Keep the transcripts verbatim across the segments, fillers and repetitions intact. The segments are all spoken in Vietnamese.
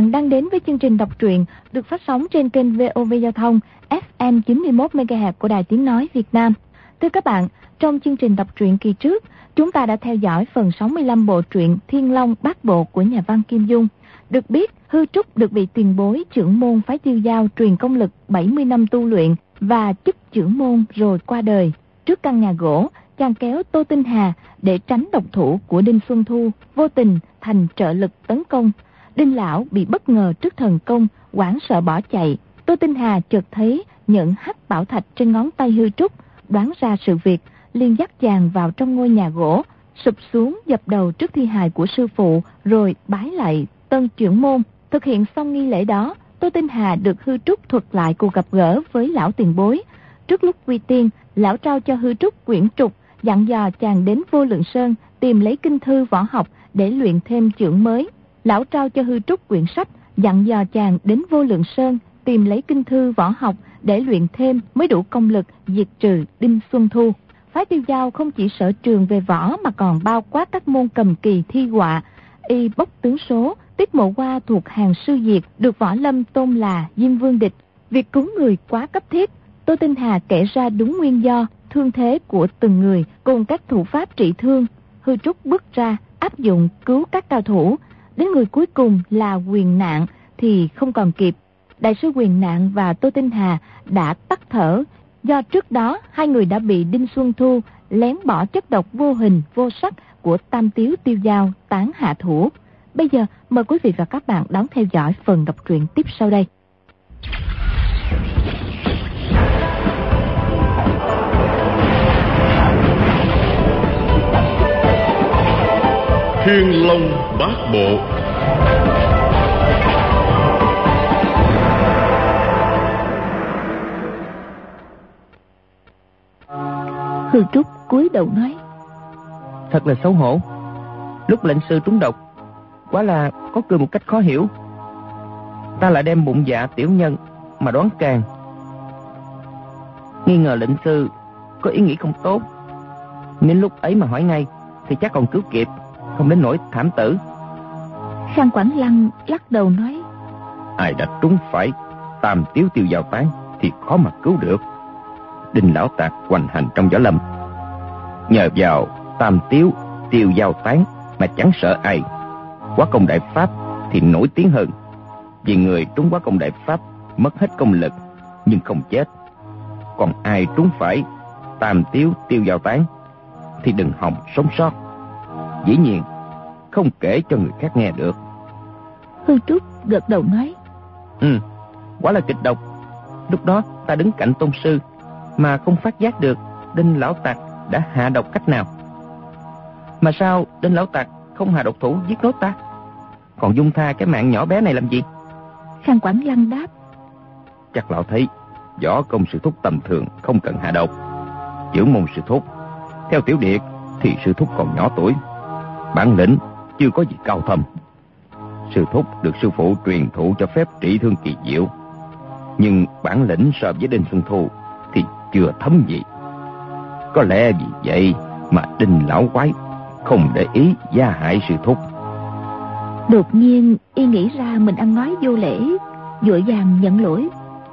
bạn đang đến với chương trình đọc truyện được phát sóng trên kênh vê o vê Giao thông ép em chín mươi mốt mê ga héc của Đài Tiếng Nói Việt Nam. Thưa các bạn, trong chương trình đọc truyện kỳ trước, chúng ta đã theo dõi phần sáu mươi lăm bộ truyện Thiên Long Bát Bộ của nhà văn Kim Dung. Được biết, Hư Trúc được vị tiền bối trưởng môn phái Tiêu Dao truyền công lực bảy mươi năm tu luyện và chức trưởng môn rồi qua đời. Trước căn nhà gỗ, chàng kéo Tô Tinh Hà để tránh độc thủ của Đinh Xuân Thu, vô tình thành trợ lực tấn công. Đinh lão bị bất ngờ trước thần công, hoảng sợ bỏ chạy. Tô Tinh Hà chợt thấy những hắc bảo thạch trên ngón tay Hư Trúc, đoán ra sự việc, liền dắt chàng vào trong ngôi nhà gỗ, sụp xuống dập đầu trước thi hài của sư phụ, rồi bái lạy tân trưởng môn. Thực hiện xong nghi lễ đó, Tô Tinh Hà được Hư Trúc thuật lại cuộc gặp gỡ với lão tiền bối. Trước lúc quy tiên, lão trao cho Hư Trúc quyển trục, dặn dò chàng đến Vô Lượng Sơn tìm lấy kinh thư võ học để luyện thêm chưởng mới. Lão trao cho Hư Trúc quyển sách, dặn dò chàng đến Vô Lượng Sơn tìm lấy kinh thư võ học để luyện thêm mới đủ công lực diệt trừ Đinh Xuân Thu. Phái Tiêu Dao không chỉ sở trường về võ mà còn bao quát các môn cầm kỳ thi họa, y bốc tướng số. Tiết Mộ Hoa thuộc hàng sư diệt, được võ lâm tôn là Diêm Vương địch. Việc cứu người quá cấp thiết. Tô Tinh Hà kể ra đúng nguyên do, thương thế của từng người cùng các thủ pháp trị thương. Hư Trúc bước ra áp dụng cứu các cao thủ. Đến người cuối cùng là Quyền Nạn thì không còn kịp. Đại sư Quyền Nạn và Tô Tinh Hà đã tắt thở, do trước đó hai người đã bị Đinh Xuân Thu lén bỏ chất độc vô hình vô sắc của Tam Tiếu Tiêu Dao tán hạ thủ. Bây giờ mời quý vị và các bạn đón theo dõi phần đọc truyện tiếp sau đây. Thiên Long Bát Bộ. Hư Trúc cúi đầu nói: Thật là xấu hổ. Lúc lệnh sư trúng độc, quả là có cười một cách khó hiểu. Ta lại đem bụng dạ tiểu nhân mà đoán càng, nghi ngờ lệnh sư có ý nghĩ không tốt. Nên lúc ấy mà hỏi ngay thì chắc còn cứu kịp, không đến nỗi thảm tử. Phan Quảng Lăng lắc đầu nói: Ai đã trúng phải Tam Tiếu Tiêu Dao tán thì khó mà cứu được. Đinh lão tạc hoành hành trong võ lâm, nhờ vào Tam Tiếu Tiêu Dao tán mà chẳng sợ ai. Quá công đại pháp thì nổi tiếng hơn, vì người trúng quá công đại pháp mất hết công lực nhưng không chết. Còn ai trúng phải Tam Tiếu Tiêu Dao tán thì đừng hòng sống sót. Dĩ nhiên không kể cho người khác nghe được. Hư Trúc gật đầu nói: Ừ, quả là kịch độc. Lúc đó ta đứng cạnh tôn sư mà không phát giác được Đinh lão tặc đã hạ độc cách nào. Mà sao Đinh lão tặc không hạ độc thủ giết nốt ta, còn dung tha cái mạng nhỏ bé này làm gì? Phan Quảng Lăng đáp: Chắc lão thấy võ công sư thúc tầm thường, không cần hạ độc. Chưởng môn sư thúc, theo tiểu điệt thì sư thúc còn nhỏ tuổi, bản lĩnh chưa có gì cao thâm. Sư thúc được sư phụ truyền thụ cho phép trị thương kỳ diệu, nhưng bản lĩnh so với Đinh Xuân Thu thì chưa thấm gì. Có lẽ vì vậy mà Đinh lão quái không để ý gia hại sư thúc. Đột nhiên y nghĩ ra mình ăn nói vô lễ, vội vàng nhận lỗi: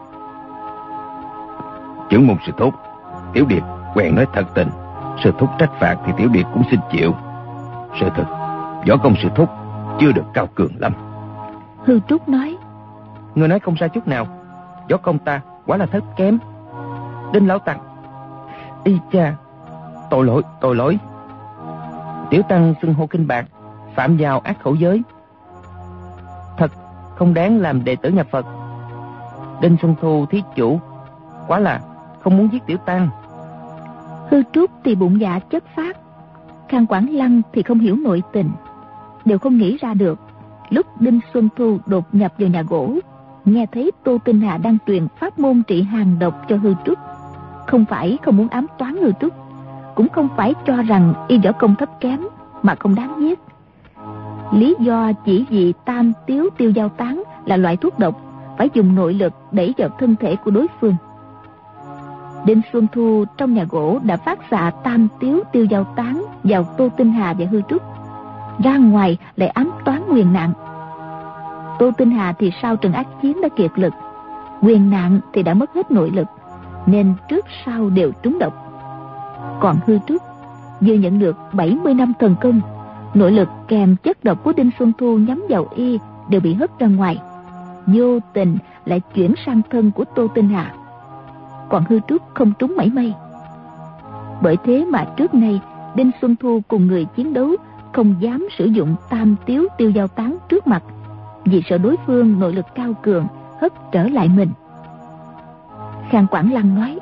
Chưởng môn sư thúc, tiểu điệt quen nói thật tình. Sư thúc trách phạt thì tiểu điệt cũng xin chịu. Sự thật võ công sư thúc chưa được cao cường lắm. Hư Trúc nói: Người nói không sai chút nào. Võ công ta quả là thấp kém. Đinh lão tặc, y cha, tội lỗi, tội lỗi. Tiểu tăng xưng hô kinh bạc, phạm vào ác khẩu giới, thật không đáng làm đệ tử nhà Phật. Đinh Xuân Thu thí chủ quả là không muốn giết tiểu tăng. Hư Trúc thì bụng dạ chất phát, Phan Quảng Lăng thì không hiểu nội tình, đều không nghĩ ra được lúc Đinh Xuân Thu đột nhập vào nhà gỗ, nghe thấy Tô Tinh Hà đang truyền pháp môn trị hàng độc cho Hư Trúc, không phải không muốn ám toán Hư Trúc, cũng không phải cho rằng y võ công thấp kém mà không đáng giết. Lý do chỉ vì Tam Tiếu Tiêu Dao tán là loại thuốc độc, phải dùng nội lực đẩy vào thân thể của đối phương. Đinh Xuân Thu trong nhà gỗ đã phát xạ Tam Tiếu Tiêu Dao tán vào Tô Tinh Hà và Hư Trúc, ra ngoài lại ám toán Quyền Nạn. Tô Tinh Hà thì sau trận ác chiến đã kiệt lực, Quyền Nạn thì đã mất hết nội lực, nên trước sau đều trúng độc. Còn Hư Trúc vừa nhận được bảy mươi năm thần công, nội lực kèm chất độc của Đinh Xuân Thu nhắm vào y đều bị hất ra ngoài, vô tình lại chuyển sang thân của Tô Tinh Hà. Còn Hư Trúc không trúng mảy may. Bởi thế mà trước nay Đinh Xuân Thu cùng người chiến đấu không dám sử dụng tam tiếu tiêu giao tán trước mặt, vì sợ đối phương nội lực cao cường hất trở lại mình. Khang Quảng Lăng nói: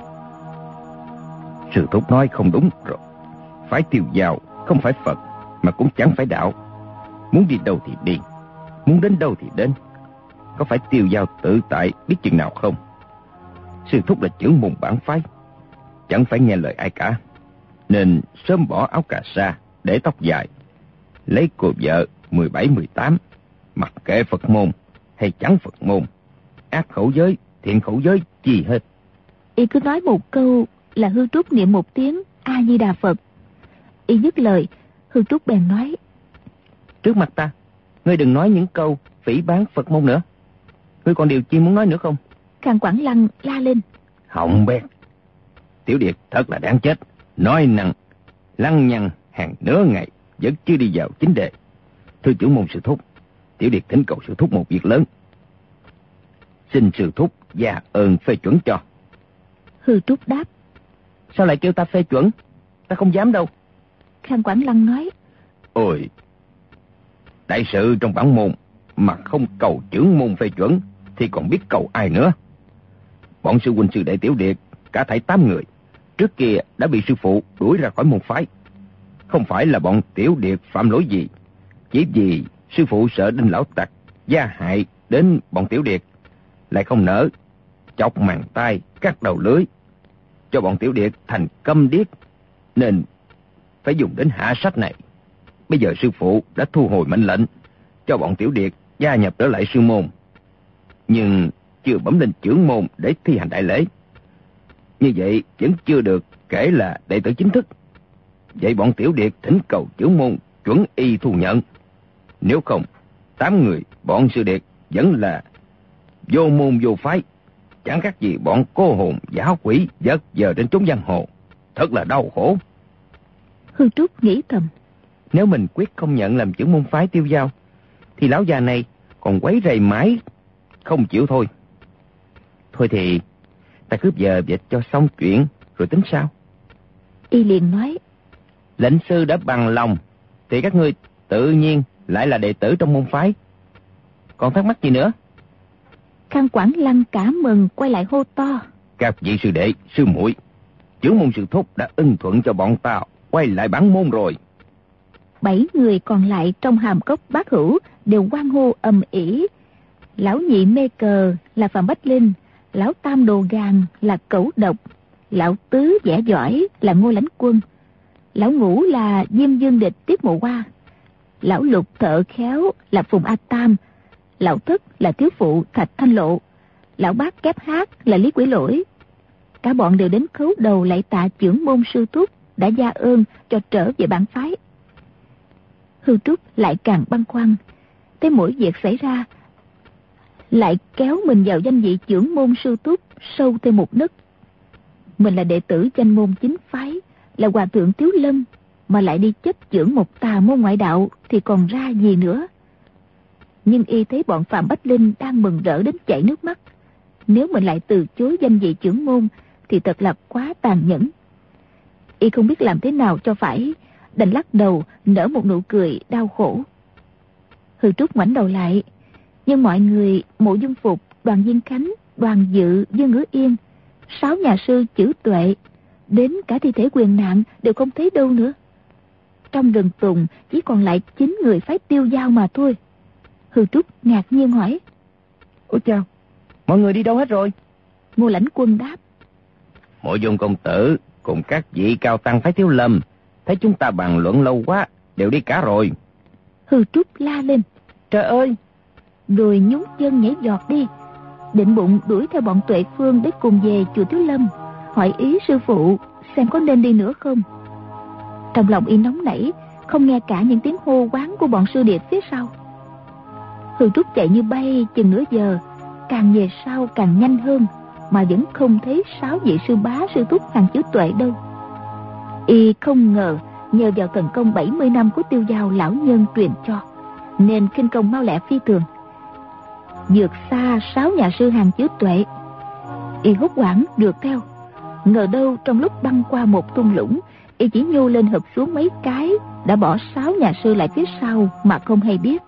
Sư thúc nói không đúng rồi. Phải tiêu giao không phải Phật, mà cũng chẳng phải đạo. Muốn đi đâu thì đi, muốn đến đâu thì đến. Có phải tiêu giao tự tại biết chừng nào không? Sư thúc là trưởng môn bản phái, chẳng phải nghe lời ai cả, nên sớm bỏ áo cà sa, để tóc dài, lấy cô vợ mười bảy mười tám, mặc kệ Phật môn hay chẳng Phật môn, ác khẩu giới thiện khẩu giới chi hết. Y cứ nói một câu là Hư Trúc niệm một tiếng A Di Đà Phật. Y dứt lời, Hư Trúc bèn nói: Trước mặt ta, ngươi đừng nói những câu phỉ báng Phật môn nữa. Ngươi còn điều chi muốn nói nữa không? Khang Quảng Lăng la lên: Hỏng bét! Tiểu Điệt thật là đáng chết. Nói năng lăng nhăng hàng nửa ngày vẫn chưa đi vào chính đề. Thưa trưởng môn sư thúc, Tiểu Điệt thỉnh cầu sư thúc một việc lớn, xin sư thúc gia ơn phê chuẩn cho. Hư Trúc đáp: Sao lại kêu ta phê chuẩn? Ta không dám đâu. Khang Quảng Lăng nói: Ôi, đại sự trong bản môn mà không cầu trưởng môn phê chuẩn thì còn biết cầu ai nữa. Bọn sư huynh sư đệ Tiểu Điệt cả thảy tám người trước kia đã bị sư phụ đuổi ra khỏi môn phái. Không phải là bọn Tiểu Điệt phạm lỗi gì, chỉ vì sư phụ sợ Đinh lão tặc gia hại đến bọn Tiểu Điệt, lại không nỡ chọc màng tay cắt đầu lưới cho bọn Tiểu Điệt thành câm điếc, nên phải dùng đến hạ sách này. Bây giờ sư phụ đã thu hồi mệnh lệnh cho bọn Tiểu Điệt gia nhập trở lại sư môn, nhưng chưa bấm lên trưởng môn để thi hành đại lễ. Như vậy vẫn chưa được kể là đệ tử chính thức. Vậy bọn Tiểu Điệt thỉnh cầu trưởng môn chuẩn y thu nhận. Nếu không, tám người bọn sư điệt vẫn là vô môn vô phái, chẳng khác gì bọn cô hồn giả quỷ vớt giờ trên chốn giang hồ. Thật là đau khổ. Hư Trúc nghĩ thầm: Nếu mình quyết không nhận làm trưởng môn phái tiêu giao, thì lão già này còn quấy rầy mãi không chịu thôi. Thôi thì ta cướp giờ dịch cho xong chuyện rồi tính sao. Y liền nói: Lệnh sư đã bằng lòng thì các ngươi tự nhiên lại là đệ tử trong môn phái. Còn thắc mắc gì nữa? Khang Quảng Lăng cả mừng quay lại hô to: Các vị sư đệ, sư muội, trưởng môn sư thúc đã ưng thuận cho bọn ta quay lại bản môn rồi. Bảy người còn lại trong Hàm Cốc Bát Hữu đều hoan hô ầm ĩ. Lão nhị mê cờ là Phạm Bách Linh, lão tam đồ gàn là Cẩu Độc, lão tứ vẽ giỏi là Ngô Lãnh Quân, lão ngũ là Diêm Dương Địch Tiết Mộ Hoa, lão lục thợ khéo là Phùng A Tam, lão thất là thiếu phụ Thạch Thanh Lộ, lão bát kép hát là Lý Quỷ Lỗi. Cả bọn đều đến khấu đầu lạy tạ trưởng môn sư thúc đã gia ơn cho trở về bản phái. Hư Trúc lại càng băn khoăn, thấy mỗi việc xảy ra lại kéo mình vào danh vị trưởng môn sư thúc sâu thêm một nấc. Mình là đệ tử danh môn chính phái, là hòa thượng Tiếu Lâm, mà lại đi chấp chưởng một tà môn ngoại đạo thì còn ra gì nữa. Nhưng y thấy bọn Phạm Bách Linh đang mừng rỡ đến chảy nước mắt, nếu mình lại từ chối danh vị trưởng môn thì thật là quá tàn nhẫn. Y không biết làm thế nào cho phải, đành lắc đầu nở một nụ cười đau khổ. Hư Trúc ngoảnh đầu lại, nhưng mọi người Mộ Dung Phục, Đoàn Viên Khánh, Đoàn Dự, Dương Ngữ Yên, sáu nhà sư chữ tuệ, đến cả thi thể Quyền Nạn đều không thấy đâu nữa. Trong rừng tùng chỉ còn lại chín người phái tiêu giao mà thôi. Hư Trúc ngạc nhiên hỏi: Ủa chào, mọi người đi đâu hết rồi? Ngô Lãnh Quân đáp: Mộ Dung công tử cùng các vị cao tăng phái Thiếu Lâm thấy chúng ta bàn luận lâu quá, đều đi cả rồi. Hư Trúc la lên: Trời ơi! Rồi nhún chân nhảy giọt đi, định bụng đuổi theo bọn Tuệ Phương để cùng về chùa Thiếu Lâm, hỏi ý sư phụ xem có nên đi nữa không. Trong lòng y nóng nảy, không nghe cả những tiếng hô quán của bọn sư điệp phía sau. Hư Trúc chạy như bay chừng nửa giờ, càng về sau càng nhanh hơn, mà vẫn không thấy sáu vị sư bá sư thúc Hàng Chiếu Tuệ đâu. Y không ngờ nhờ vào thần công bảy mươi năm của Tiêu Dao lão nhân truyền cho, nên khinh công mau lẹ phi thường, vượt xa sáu nhà sư Hàng Chiếu Tuệ. Y hốt hoảng rượt theo, ngờ đâu trong lúc băng qua một thung lũng, Y chỉ nhô lên hợp xuống mấy cái đã bỏ sáu nhà sư lại phía sau mà không hay biết.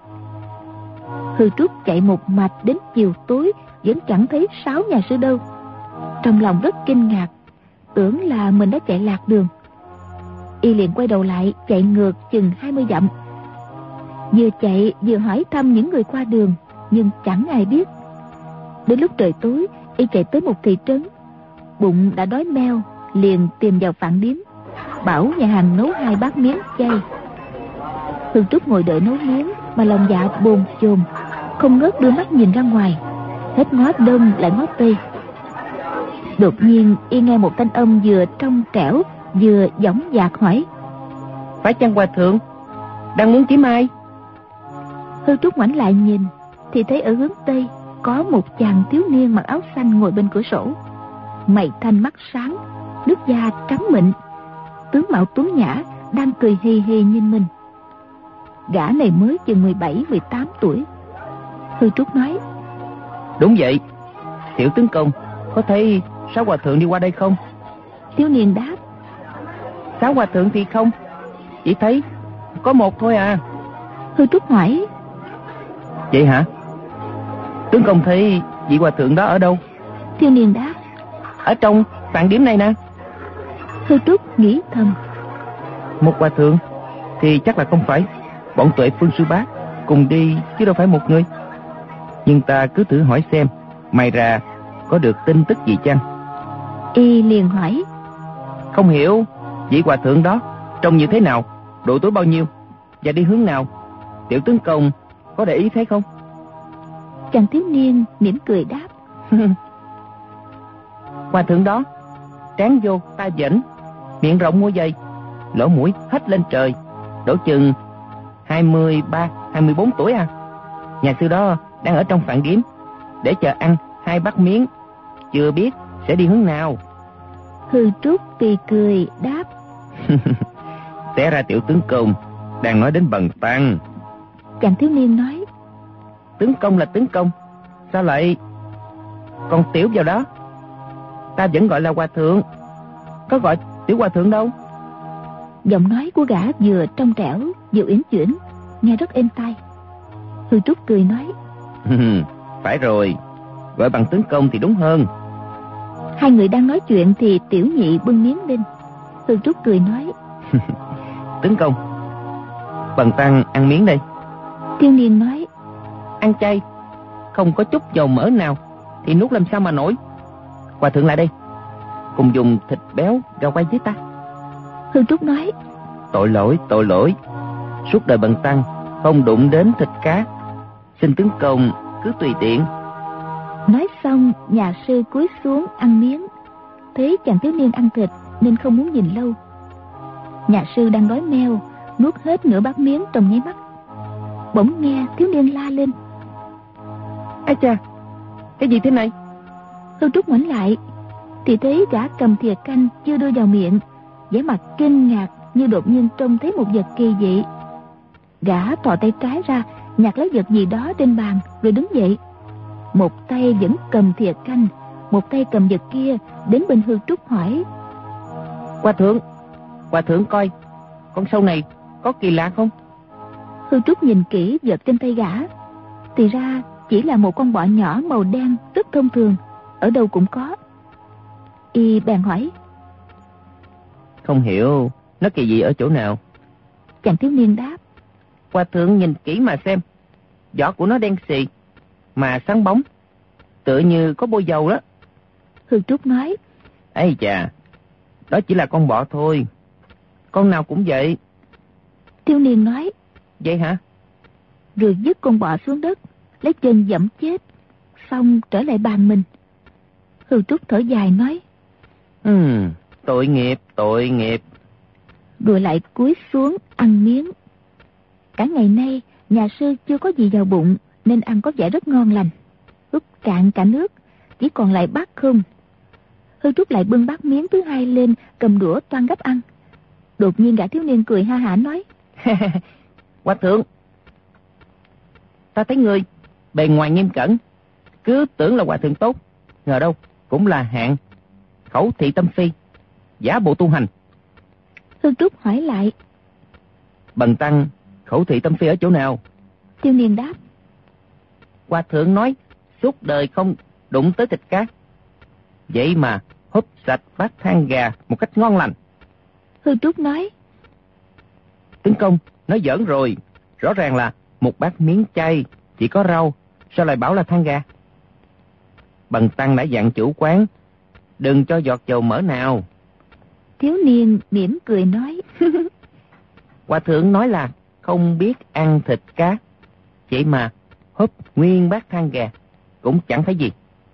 Hư Trúc chạy một mạch đến chiều tối vẫn chẳng thấy sáu nhà sư đâu. Trong lòng rất kinh ngạc, tưởng là mình đã chạy lạc đường. Y liền quay đầu lại chạy ngược chừng hai mươi dặm, vừa chạy vừa hỏi thăm những người qua đường, nhưng chẳng ai biết. Đến lúc trời tối, Y chạy tới một thị trấn, bụng đã đói meo, liền tìm vào phạn điếm, bảo nhà hàng nấu hai bát miếng chay. Hương Trúc ngồi đợi nấu miếng mà lòng dạ bồn chồn, không ngớt đưa mắt nhìn ra ngoài, hết ngó đông lại ngó tây. Đột nhiên Y nghe một thanh âm vừa trong trẻo vừa dõng dạc hỏi: Phải chăng hòa thượng đang muốn kiếm ai? Hương Trúc ngoảnh lại nhìn thì thấy ở hướng tây có một chàng thiếu niên mặc áo xanh ngồi bên cửa sổ, mày thanh mắt sáng, nước da trắng mịn, tướng mạo tuấn nhã, đang cười hì hì nhìn mình. Gã này mới chừng mười bảy mười tám tuổi. Hư Trúc nói: Đúng vậy, tiểu tướng công, có thấy sáu hòa thượng đi qua đây không? Thiếu niên đáp: Sáu hòa thượng thì không, chỉ thấy có một thôi à. Hư Trúc hỏi: Vậy hả? Tướng công thấy vị hòa thượng đó ở đâu? Thiếu niên đáp: Ở trong phạn điếm này nè. Hư Trúc nghĩ thầm: Một hòa thượng thì chắc là không phải, bọn Tuệ Phương sư bá cùng đi chứ đâu phải một người. Nhưng ta cứ thử hỏi xem, may ra có được tin tức gì chăng? Y liền hỏi: Không hiểu vị hòa thượng đó trông như thế nào, độ tuổi bao nhiêu và đi hướng nào? Tiểu tướng công có để ý thấy không? Chàng thiếu niên mỉm cười đáp: Hòa thượng đó trán vô ta dễn, miệng rộng môi dày, lỗ mũi hết lên trời, đổ chừng hai mươi ba hai mươi bốn tuổi à. Nhà sư đó đang ở trong phạn điếm để chờ ăn hai bát miếng, chưa biết sẽ đi hướng nào. Hư Trúc tùy cười đáp: Té ra tiểu tướng công đang nói đến Bần Tăng. Chàng thiếu niên nói: Tướng công là tướng công, sao lại còn tiểu vào đó? Ta vẫn gọi là hòa thượng, có gọi tiểu hòa thượng đâu. Giọng nói của gã vừa trong trẻo vừa uyển chuyển, nghe rất êm tai. Hư Trúc cười nói: Phải rồi, gọi bằng tướng công thì đúng hơn. Hai người đang nói chuyện thì tiểu nhị bưng miếng lên. Hư Trúc cười nói: Tướng công, Bần Tăng ăn miếng đây. Thiếu niên nói: Ăn chay, không có chút dầu mỡ nào thì nuốt làm sao mà nổi. Hòa thượng lại đây, cùng dùng thịt béo gà quay với ta. Hư Trúc nói: Tội lỗi, tội lỗi, suốt đời Bần Tăng không đụng đến thịt cá, xin tướng công cứ tùy tiện. Nói xong, nhà sư cúi xuống ăn miếng, thấy chàng thiếu niên ăn thịt nên không muốn nhìn lâu. Nhà sư đang đói meo, nuốt hết nửa bát miếng trong nháy mắt. Bỗng nghe thiếu niên la lên: Ái cha, cái gì thế này? Hư Trúc ngoảnh lại thì thấy gã cầm thìa canh chưa đưa vào miệng, vẻ mặt kinh ngạc như đột nhiên trông thấy một vật kỳ dị. Gã thò tay trái ra nhặt lấy vật gì đó trên bàn rồi đứng dậy, một tay vẫn cầm thìa canh, một tay cầm vật kia, đến bên Hư Trúc hỏi: Hòa thượng, hòa thượng coi con sâu này có kỳ lạ không? Hư Trúc nhìn kỹ vật trên tay gã, thì ra chỉ là một con bọ nhỏ màu đen rất thông thường, ở đâu cũng có. Y bèn hỏi: Không hiểu nó kỳ dị ở chỗ nào? Chàng thiếu niên đáp: Hòa thượng nhìn kỹ mà xem, vỏ của nó đen xì mà sáng bóng, tựa như có bôi dầu đó. Hư Trúc nói: Ây chà, đó chỉ là con bọ thôi, con nào cũng vậy. Thiếu niên nói: Vậy hả? Rồi dứt con bọ xuống đất, lấy chân giẫm chết, xong trở lại bàn mình. Hư Trúc thở dài nói: Ừm, tội nghiệp, tội nghiệp. Rồi lại cúi xuống ăn miếng. Cả ngày nay nhà sư chưa có gì vào bụng, nên ăn có vẻ rất ngon lành. Úp cạn cả nước, chỉ còn lại bát không. Hư Trúc lại bưng bát miếng thứ hai lên, cầm đũa toan gấp ăn. Đột nhiên gã thiếu niên cười ha hả nói: Hòa thượng, ta thấy người bề ngoài nghiêm cẩn, cứ tưởng là hòa thượng tốt, ngờ đâu cũng là hạng khẩu thị tâm phi, giả bộ tu hành. Hư Trúc hỏi lại: Bần tăng khẩu thị tâm phi ở chỗ nào? Thiếu niên đáp: Hòa thượng nói suốt đời không đụng tới thịt cá, vậy mà húp sạch bát than gà một cách ngon lành. Hư Trúc nói: Tướng công nói giỡn rồi, rõ ràng là một bát miếng chay chỉ có rau, sao lại bảo là than gà? Bần tăng đã dặn chủ quán đừng cho giọt dầu mỡ nào. Thiếu niên mỉm cười nói: Hòa thượng nói là không biết ăn thịt cá, vậy mà húp nguyên bát than gà cũng chẳng thấy gì.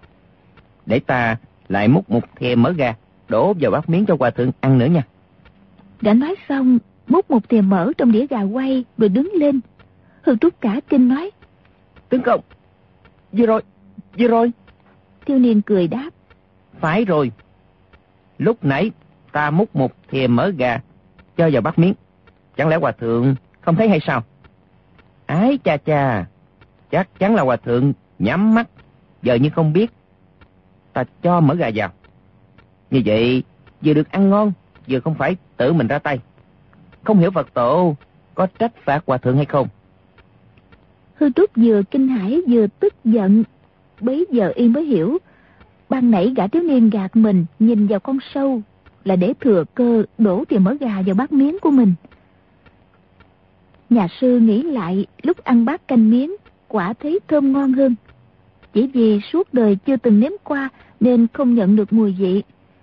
Để ta lại múc một thìa mỡ gà đổ vào bát miếng cho hòa thượng ăn nữa nha. Đã nói xong, múc một thìa mỡ trong đĩa gà quay rồi đứng lên. Hư Trúc cả kinh nói: Tướng công, vừa rồi, vừa rồi. Thiếu niên cười đáp: Phải rồi, lúc nãy ta múc một thìa mỡ gà cho vào bát miếng, chẳng lẽ hòa thượng không thấy hay sao? Ái cha cha, chắc chắn là hòa thượng nhắm mắt giờ như không biết ta cho mỡ gà vào. Như vậy vừa được ăn ngon, vừa không phải tự mình ra tay. Không hiểu Phật tổ có trách phạt hòa thượng hay không? Hư Trúc vừa kinh hãi vừa tức giận. Bấy giờ y mới hiểu, ban nãy gã thiếu niên gạt mình nhìn vào con sâu là để thừa cơ đổ thìa mỡ gà vào bát miếng của mình. Nhà sư nghĩ lại, lúc ăn bát canh miếng quả thấy thơm ngon hơn. Chỉ vì suốt đời chưa từng nếm qua nên không nhận được mùi vị.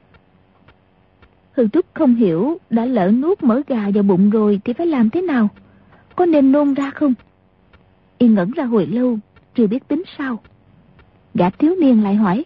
Hư Trúc không hiểu, đã lỡ nuốt mỡ gà vào bụng rồi thì phải làm thế nào? Có nên nôn ra không? Y ngẩn ra hồi lâu, chưa biết tính sao. Gã thiếu niên lại hỏi: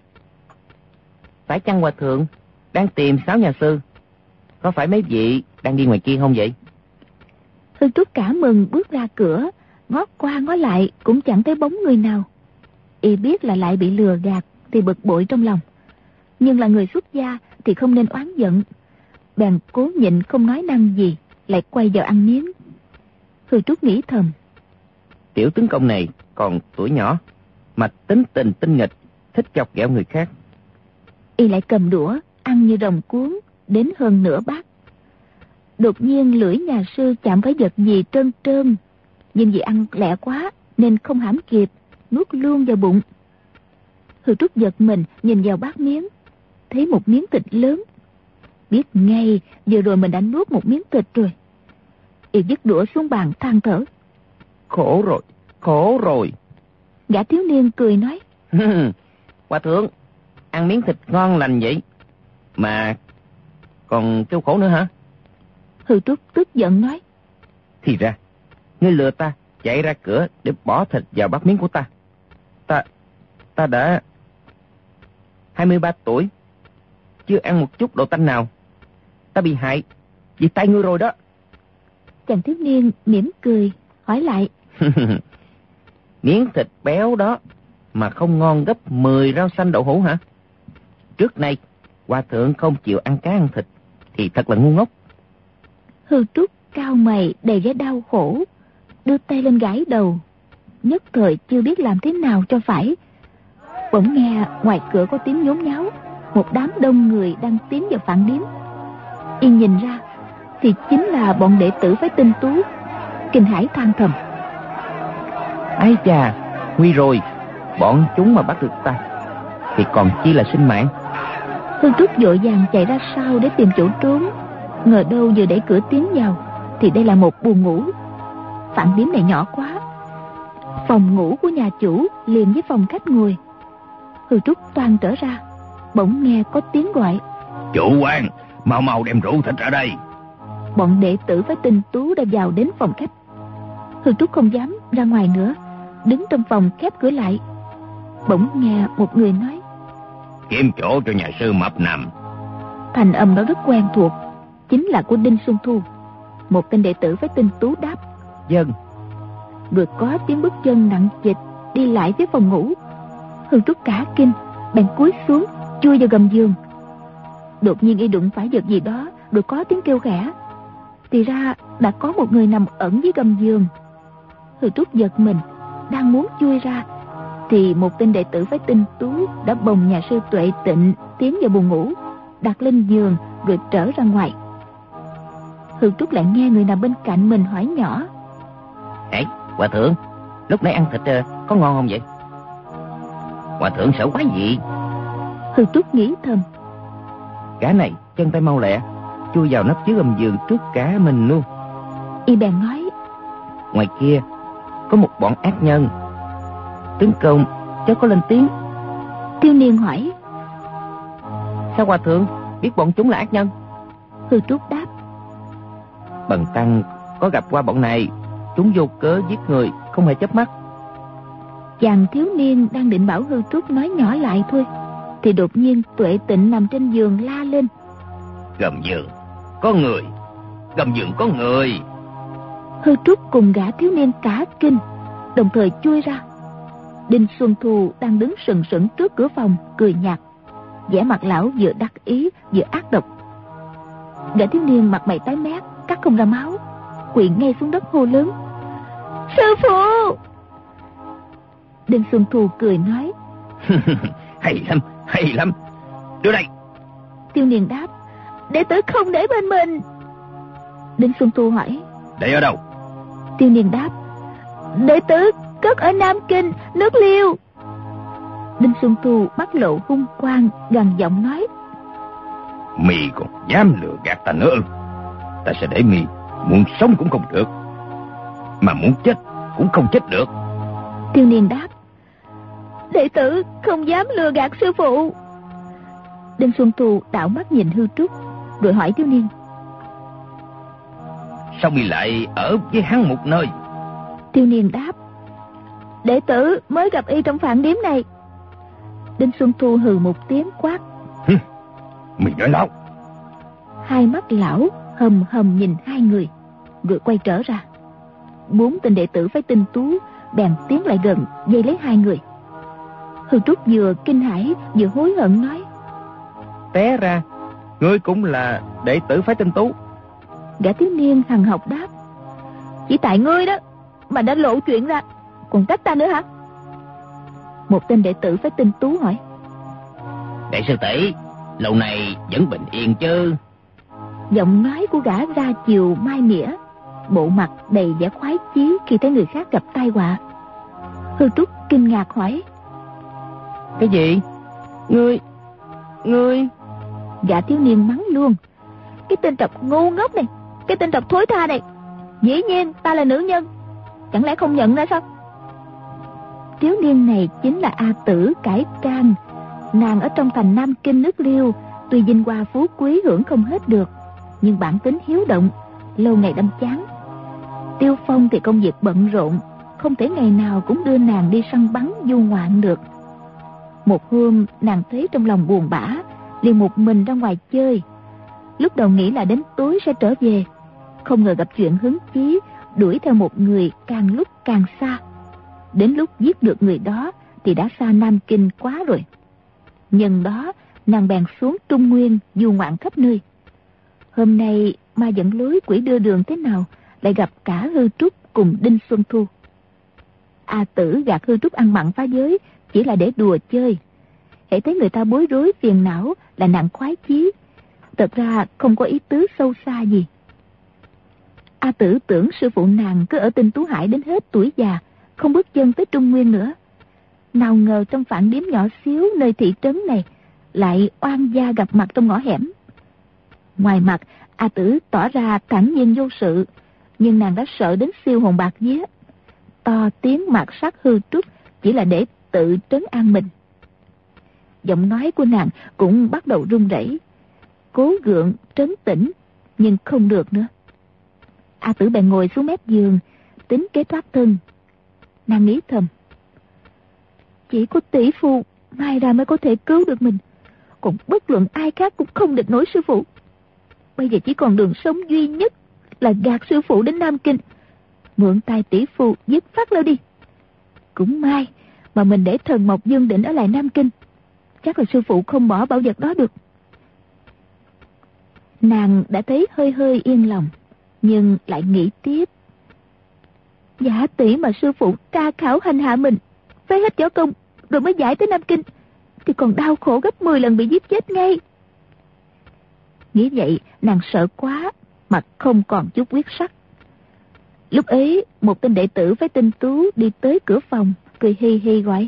Phải chăng hòa thượng đang tìm sáu nhà sư? Có phải mấy vị đang đi ngoài kia không vậy? Hư Trúc cả mừng bước ra cửa, ngó qua ngó lại cũng chẳng thấy bóng người nào. Y biết là lại bị lừa gạt thì bực bội trong lòng, nhưng là người xuất gia thì không nên oán giận. Bèn cố nhịn không nói năng gì, lại quay vào ăn miếng. Hư Trúc nghĩ thầm: Tiểu tướng công này còn tuổi nhỏ mà tính tình tinh nghịch, thích chọc ghẹo người khác. Y lại cầm đũa ăn như rồng cuốn đến hơn nửa bát. Đột nhiên lưỡi nhà sư chạm phải vật gì trơn trơn, nhưng vì ăn lẹ quá nên không hãm kịp, nuốt luôn vào bụng. Hư Trúc giật mình nhìn vào bát miếng, thấy một miếng thịt lớn. Biết ngay vừa rồi mình đã nuốt một miếng thịt rồi. Y vứt đũa xuống bàn than thở: Khổ rồi, khổ rồi. Gã thiếu niên cười nói: Hòa thượng ăn miếng thịt ngon lành vậy mà còn kêu khổ nữa hả? Hư Trúc tức giận nói: Thì ra ngươi lừa ta chạy ra cửa để bỏ thịt vào bát miếng của ta. Ta ta đã hai mươi ba tuổi, chưa ăn một chút đồ tanh nào. Ta bị hại vì tay ngươi rồi đó. Chàng thiếu niên mỉm cười hỏi lại: Miếng thịt béo đó mà không ngon gấp mười rau xanh đậu hũ hả? Trước nay hòa thượng không chịu ăn cá ăn thịt thì thật là ngu ngốc. Hư Trúc cao mày đầy vẻ đau khổ, đưa tay lên gãi đầu, nhất thời chưa biết làm thế nào cho phải. Bỗng nghe ngoài cửa có tiếng nhốn nháo, một đám đông người đang tiến vào phản điếm. Y nhìn ra thì chính là bọn đệ tử phái Tinh Tú. Kinh hãi than thầm: Ái chà, nguy rồi, bọn chúng mà bắt được ta thì còn chi là sinh mạng. Hương Trúc vội vàng chạy ra sau để tìm chỗ trốn. Ngờ đâu vừa đẩy cửa tiến vào thì đây là một buồng ngủ. Phản điếm này nhỏ quá, phòng ngủ của nhà chủ liền với phòng khách ngồi. Hương Trúc toan trở ra, bỗng nghe có tiếng gọi: Chủ quan, mau mau đem rượu thịt ra đây. Bọn đệ tử với Tinh Tú đã vào đến phòng khách. Hương Trúc không dám ra ngoài nữa, đứng trong phòng khép cửa lại. Bỗng nghe một người nói: Kiếm chỗ cho nhà sư Mập nằm. Thành âm đó rất quen thuộc, chính là của Đinh Xuân Thu. Một tên đệ tử với Tinh Tú đáp: Dân. Rồi có tiếng bước chân nặng trịch đi lại phía phòng ngủ. Hư Trúc cả kinh, bèn cúi xuống chui vào gầm giường. Đột nhiên y đụng phải vật gì đó, rồi có tiếng kêu khẽ. Thì ra đã có một người nằm ẩn dưới gầm giường. Hư Trúc giật mình, đang muốn chui ra thì một tên đệ tử phái Tinh Tú đã bồng nhà sư Tuệ Tịnh tiến vào buồng ngủ, đặt lên giường rồi trở ra ngoài. Hư Trúc lại nghe người nằm bên cạnh mình hỏi nhỏ: Ê, hòa thượng, lúc nãy ăn thịt có ngon không vậy? Hòa thượng sợ quá gì? Hư Trúc nghĩ thầm: Gã này chân tay mau lẹ, chui vào nắp dưới gầm giường trước cả mình luôn. Y bèn nói: Ngoài kia có một bọn ác nhân tấn công, cháu có lên tiếng. Tiêu Niên hỏi: Sao hòa thượng biết bọn chúng là ác nhân? Hư Trúc đáp: Bần tăng có gặp qua bọn này, chúng vô cớ giết người, không hề chớp mắt. Chàng thiếu niên đang định bảo Hư Trúc nói nhỏ lại thôi, thì đột nhiên Tuệ Tịnh nằm trên giường la lên: Gầm giường có người, gầm giường có người. Hư Trúc cùng gã thiếu niên cả kinh, đồng thời chui ra. Đinh Xuân Thu đang đứng sừng sững trước cửa phòng, cười nhạt, vẻ mặt lão vừa đắc ý vừa ác độc. Gã thiếu niên mặt mày tái mét, cắt không ra máu, quỳ ngay xuống đất hô lớn: Sư phụ! Đinh Xuân Thu cười nói: Hay lắm, hay lắm, đưa đây. Tiêu Niên đáp: Đệ tử không để bên mình. Đinh Xuân Thu hỏi: Để ở đâu? Tiêu Niên đáp: Đệ tử cất ở Nam Kinh, nước Liêu. Đinh Xuân Thu mắt lộ hung quang, gằn giọng nói: Mì còn dám lừa gạt ta nữa ư? Ta sẽ để mì muốn sống cũng không được, mà muốn chết cũng không chết được. Tiêu Niên đáp: Đệ tử không dám lừa gạt sư phụ. Đinh Xuân Thu đảo mắt nhìn Hư Trúc, rồi hỏi thiếu niên: Sao mì lại ở với hắn một nơi? Tiêu Niên đáp: Đệ tử mới gặp y trong phạn điếm này. Đinh Xuân Thu hừ một tiếng quát: Mì nói láo. Hai mắt lão hầm hầm nhìn hai người, rồi quay trở ra. Bốn tên đệ tử phái Tinh Tú bèn tiến lại gần, vây lấy hai người. Hư Trúc vừa kinh hãi vừa hối hận nói: Té ra ngươi cũng là đệ tử phái Tinh Tú. Gã thiếu niên hằn học đáp: Chỉ tại ngươi đó mà đã lộ chuyện ra, còn trách ta nữa hả? Một tên đệ tử phái Tinh Tú hỏi: Đại sư tỷ, lâu này vẫn bình yên chứ? Giọng nói của gã ra chiều mai mỉa, bộ mặt đầy vẻ khoái chí khi thấy người khác gặp tai họa. Hư Trúc kinh ngạc hỏi: Cái gì? Ngươi... Ngươi... Gã thiếu niên mắng luôn: Cái tên trọc ngu ngốc này, cái tên trọc thối tha này, dĩ nhiên ta là nữ nhân, chẳng lẽ không nhận ra sao? Thiếu niên này chính là A Tử cải trang. Nàng ở trong thành Nam Kinh nước Liêu, tuy vinh hoa phú quý hưởng không hết được, nhưng bản tính hiếu động, lâu ngày đâm chán. Tiêu Phong thì công việc bận rộn, không thể ngày nào cũng đưa nàng đi săn bắn du ngoạn được. Một hôm nàng thấy trong lòng buồn bã, liền một mình ra ngoài chơi. Lúc đầu nghĩ là đến tối sẽ trở về, không ngờ gặp chuyện hứng chí, đuổi theo một người càng lúc càng xa. Đến lúc giết được người đó thì đã xa Nam Kinh quá rồi. Nhân đó nàng bèn xuống Trung Nguyên du ngoạn khắp nơi. Hôm nay ma dẫn lối quỷ đưa đường thế nào lại gặp cả Hư Trúc cùng Đinh Xuân Thu. A Tử gạt Hư Trúc ăn mặn phá giới chỉ là để đùa chơi. Hễ thấy người ta bối rối phiền não là nàng khoái chí, thật ra không có ý tứ sâu xa gì. A Tử tưởng sư phụ nàng cứ ở Tinh Tú Hải đến hết tuổi già, không bước chân tới Trung Nguyên nữa. Nào ngờ trong phạn điếm nhỏ xíu nơi thị trấn này lại oan gia gặp mặt trong ngõ hẻm. Ngoài mặt A Tử tỏ ra thản nhiên vô sự, nhưng nàng đã sợ đến siêu hồn bạc vía. To tiếng mạt sát Hư Trúc chỉ là để tự trấn an mình. Giọng nói của nàng cũng bắt đầu run rẩy, cố gượng trấn tĩnh nhưng không được nữa. A Tử bèn ngồi xuống mép giường, tính kế thoát thân. Nàng nghĩ thầm: Chỉ có tỷ phu mai ra mới có thể cứu được mình, còn bất luận ai khác cũng không địch nổi sư phụ. Bây giờ chỉ còn đường sống duy nhất là gạt sư phụ đến Nam Kinh, mượn tay tỷ phu dứt phát lao đi. Cũng may mà mình để thần Mộc Dương Đỉnh ở lại Nam Kinh. Chắc là sư phụ không bỏ bảo vật đó được. Nàng đã thấy hơi hơi yên lòng, nhưng lại nghĩ tiếp. Giả tỷ mà sư phụ tra khảo hành hạ mình, phế hết võ công, rồi mới giải tới Nam Kinh, thì còn đau khổ gấp mười lần bị giết chết ngay. Nghĩ vậy, nàng sợ quá, mà không còn chút quyết sắc. Lúc ấy, một tên đệ tử với tên Tú đi tới cửa phòng, cười hi hi gọi.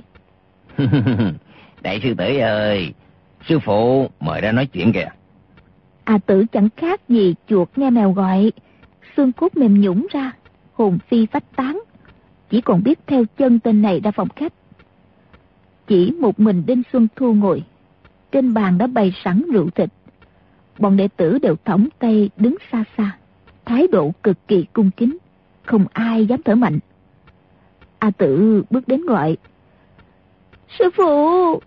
Đại sư tử ơi, sư phụ mời ra nói chuyện kìa. A Tử chẳng khác gì chuột nghe mèo gọi, xương cốt mềm nhũn ra, hồn phi phách tán, chỉ còn biết theo chân tên này ra phòng khách. Chỉ một mình Đinh Xuân Thu ngồi, trên bàn đã bày sẵn rượu thịt. Bọn đệ tử đều thõng tay đứng xa xa, thái độ cực kỳ cung kính, không ai dám thở mạnh. A Tử bước đến gọi. Sư phụ!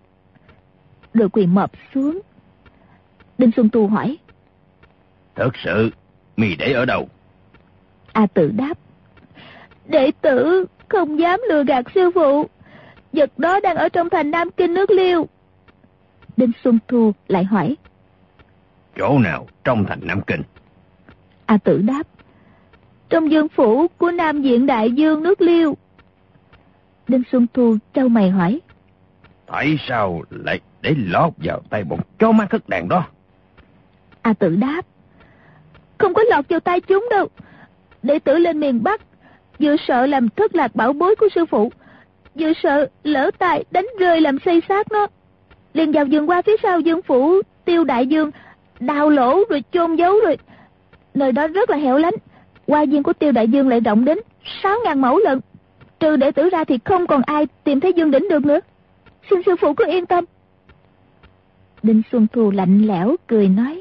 Rồi quỳ mọp xuống. Đinh Xuân Thu hỏi. Thật sự, mì để ở đâu? A Tử đáp. Đệ tử không dám lừa gạt sư phụ. Vật đó đang ở trong thành Nam Kinh nước Liêu. Đinh Xuân Thu lại hỏi. Chỗ nào trong thành Nam Kinh? A Tử đáp. Trong dương phủ của Nam Diện Đại Dương nước Liêu. Đinh Xuân Thu trao mày hỏi. Tại sao lại để lọt vào tay bọn chó má thất đàn đó? A Tử đáp. Không có lọt vào tay chúng đâu. Đệ tử lên miền Bắc, vừa sợ làm thất lạc bảo bối của sư phụ, vừa sợ lỡ tay đánh rơi làm xây xác nó, liền vào vườn qua phía sau dương phủ Tiêu Đại Dương, đào lỗ rồi chôn giấu rồi. Nơi đó rất là hẻo lánh, hoa viên của Tiêu Đại Dương lại rộng đến sáu ngàn mẫu lận. Trừ đệ tử ra thì không còn ai tìm thấy Dương Đỉnh được nữa. Xin sư phụ cứ yên tâm. Đinh Xuân Thu lạnh lẽo cười nói.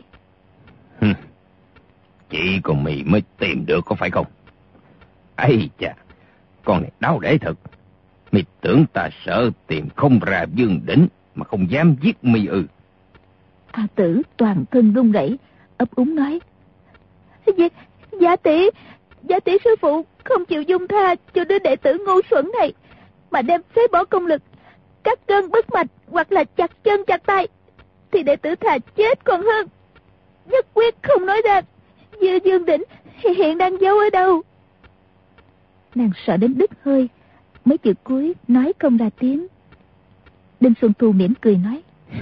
Chỉ còn mì mới tìm được có phải không? Ây chà, con này đau để thật. Mì tưởng ta sợ tìm không ra Dương Đỉnh mà không dám giết mì ư? A Tử toàn thân run rẩy, ấp úng nói. Dạ, giả tỷ, giả tỷ sư phụ không chịu dung tha cho đứa đệ tử ngu xuẩn này, mà đem phế bỏ công lực, cắt gân bứt mạch hoặc là chặt chân chặt tay, thì đệ tử thà chết còn hơn. Nhất quyết không nói ra Dư Dương Đỉnh hiện đang giấu ở đâu. Nàng sợ đến đứt hơi, mấy chữ cuối nói không ra tiếng. Đinh Xuân Thu mỉm cười nói.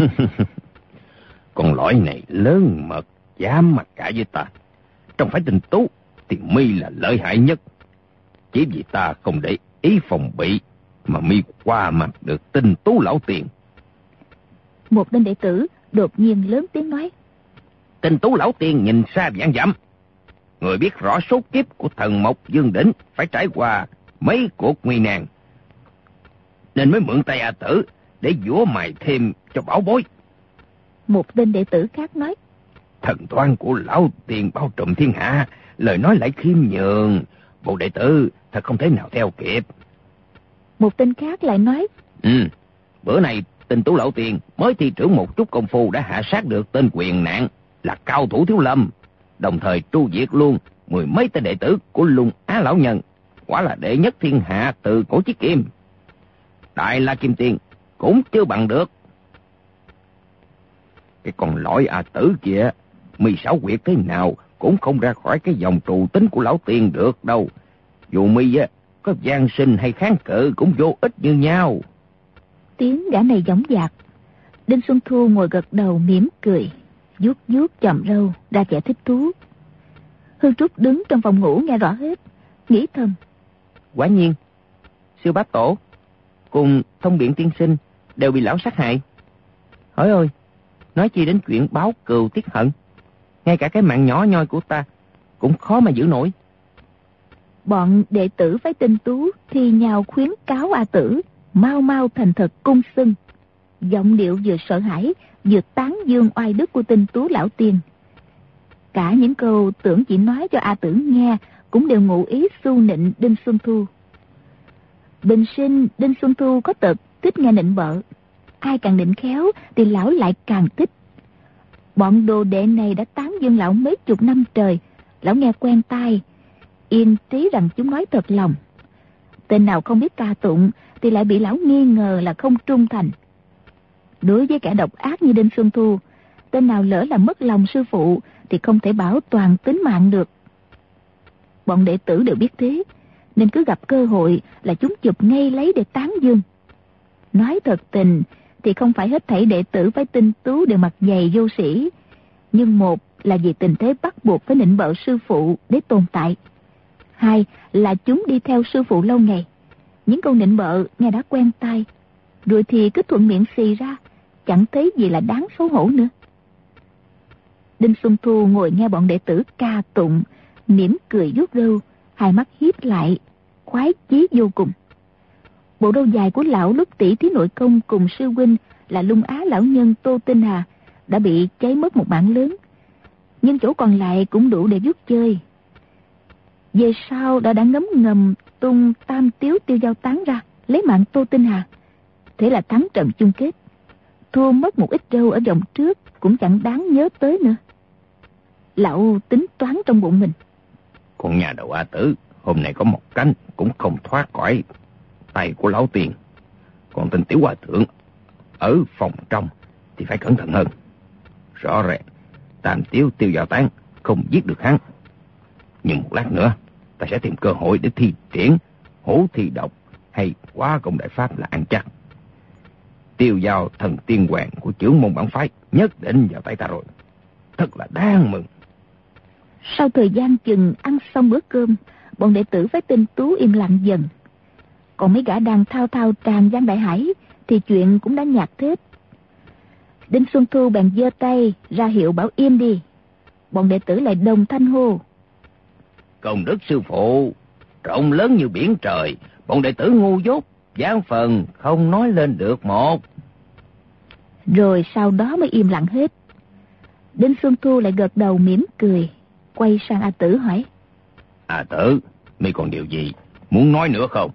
Con lõi này lớn mật, dám mặc cả với ta. Trong phải Tinh Tú thì mi là lợi hại nhất. Chỉ vì ta không để ý phòng bị mà mi qua mặt được Tinh Tú lão tiền. Một tên đệ tử đột nhiên lớn tiếng nói. Tinh Tú lão tiền nhìn xa vạn dặm, người biết rõ số kiếp của thần Mộc Dương Đỉnh phải trải qua mấy cuộc nguy nan, nên mới mượn tay A Tử để vũa mài thêm cho bảo bối. Một tên đệ tử khác nói. Thần toan của lão tiền bao trùm thiên hạ, lời nói lại khiêm nhường, bộ đệ tử thật không thể nào theo kịp. Một tên khác lại nói. Ừ, bữa này Tinh Tú lão tiền mới thi trưởng một chút công phu đã hạ sát được tên quyền nạn là cao thủ Thiếu Lâm, đồng thời tru diệt luôn mười mấy tên đệ tử của Lung Á lão nhân, quả là đệ nhất thiên hạ từ cổ chí kim. Đại La Kim Tiên cũng chưa bằng được. Cái con lõi A Tử kia, mi xảo quyệt thế nào cũng không ra khỏi cái dòng trù tính của lão tiền được đâu. Dù mi á có gian sinh hay kháng cự cũng vô ích như nhau. Tiếng gã này giống dạc. Đinh Xuân Thu ngồi gật đầu mỉm cười, vuốt vuốt chòm râu ra vẻ thích thú. Hương Trúc đứng trong phòng ngủ nghe rõ hết, nghĩ thầm. Quả nhiên, Sư Bá Tổ cùng Thông Biện tiên sinh đều bị lão sát hại. Hỏi ơi, nói chi đến chuyện báo cừu tiết hận, ngay cả cái mạng nhỏ nhoi của ta cũng khó mà giữ nổi. Bọn đệ tử phái Tinh Tú thì nhào khuyến cáo A Tử mau mau thành thật cung xưng, giọng điệu vừa sợ hãi vừa tán dương oai đức của Tinh Tú lão tiên. Cả những câu tưởng chỉ nói cho A Tử nghe cũng đều ngụ ý xu nịnh Đinh Xuân Thu. Bình sinh Đinh Xuân Thu có tật thích nghe nịnh bợ, ai càng nịnh khéo thì lão lại càng thích. Bọn đồ đệ này đã tán dương lão mấy chục năm trời, lão nghe quen tai, yên trí rằng chúng nói thật lòng. Tên nào không biết ca tụng thì lại bị lão nghi ngờ là không trung thành. Đối với kẻ độc ác như Đinh Xuân Thu, tên nào lỡ là mất lòng sư phụ thì không thể bảo toàn tính mạng được. Bọn đệ tử đều biết thế, nên cứ gặp cơ hội là chúng chụp ngay lấy để tán dương. Nói thật tình thì không phải hết thảy đệ tử phải tinh tú đều mặt dày vô sĩ, nhưng một là vì tình thế bắt buộc phải nịnh bợ sư phụ để tồn tại. Hai là chúng đi theo sư phụ lâu ngày, những câu nịnh bợ nghe đã quen tai, rồi thì cứ thuận miệng xì ra, chẳng thấy gì là đáng xấu hổ nữa. Đinh Xuân Thu ngồi nghe bọn đệ tử ca tụng, mỉm cười vuốt râu, hai mắt híp lại, khoái chí vô cùng. Bộ râu dài của lão lúc tỷ thí nội công cùng sư huynh là Lung Á lão nhân Tô Tinh Hà đã bị cháy mất một mảng lớn, nhưng chỗ còn lại cũng đủ để vuốt chơi. Về sau đã đã ngấm ngầm tung tam tiếu tiêu giao tán ra, lấy mạng Tô Tinh Hà. Thế là thắng trận chung kết. Thua mất một ít râu ở vòng trước cũng chẳng đáng nhớ tới nữa. Lão tính toán trong bụng mình. Con nhà đầu A Tử hôm nay có một cánh cũng không thoát khỏi tay của lão tiền. Còn tên tiểu hòa thượng ở phòng trong thì phải cẩn thận hơn. Rõ ràng tam tiếu tiêu giao tán không giết được hắn, nhưng một lát nữa ta sẽ tìm cơ hội để thi triển hổ thi độc hay quá công đại pháp là ăn chắc. Tiêu giao thần tiên hoàng của trưởng môn bản phái nhất định vào tay ta rồi. Thật là đáng mừng. Sau thời gian chừng ăn xong bữa cơm, bọn đệ tử phải tinh tú im lặng dần. Còn mấy gã đang thao thao tràn gian đại hải thì chuyện cũng đã nhạt hết. Đinh Xuân Thu bèn giơ tay ra hiệu bảo im đi. Bọn đệ tử lại đồng thanh hô: Công đức sư phụ rộng lớn như biển trời, bọn đệ tử ngu dốt giảng phần không nói lên được một. Rồi sau đó mới im lặng hết. Đinh Xuân Thu lại gật đầu mỉm cười, quay sang A Tử hỏi: A Tử, mi còn điều gì muốn nói nữa không?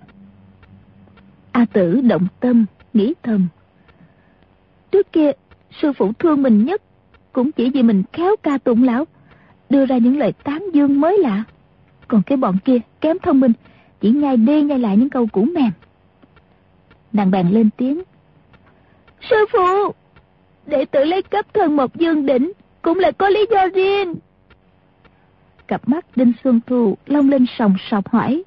A Tử động tâm nghĩ thầm: trước kia sư phụ thương mình nhất cũng chỉ vì mình khéo ca tụng lão, đưa ra những lời tán dương mới lạ. Còn cái bọn kia kém thông minh, chỉ nhai đi nhai lại những câu cũ mềm. Nàng bèn lên tiếng: sư phụ, đệ tử lấy cấp thần Mộc Dương Đỉnh cũng là có lý do riêng. Cặp mắt Đinh Xuân Thu long lên sòng sọc hỏi: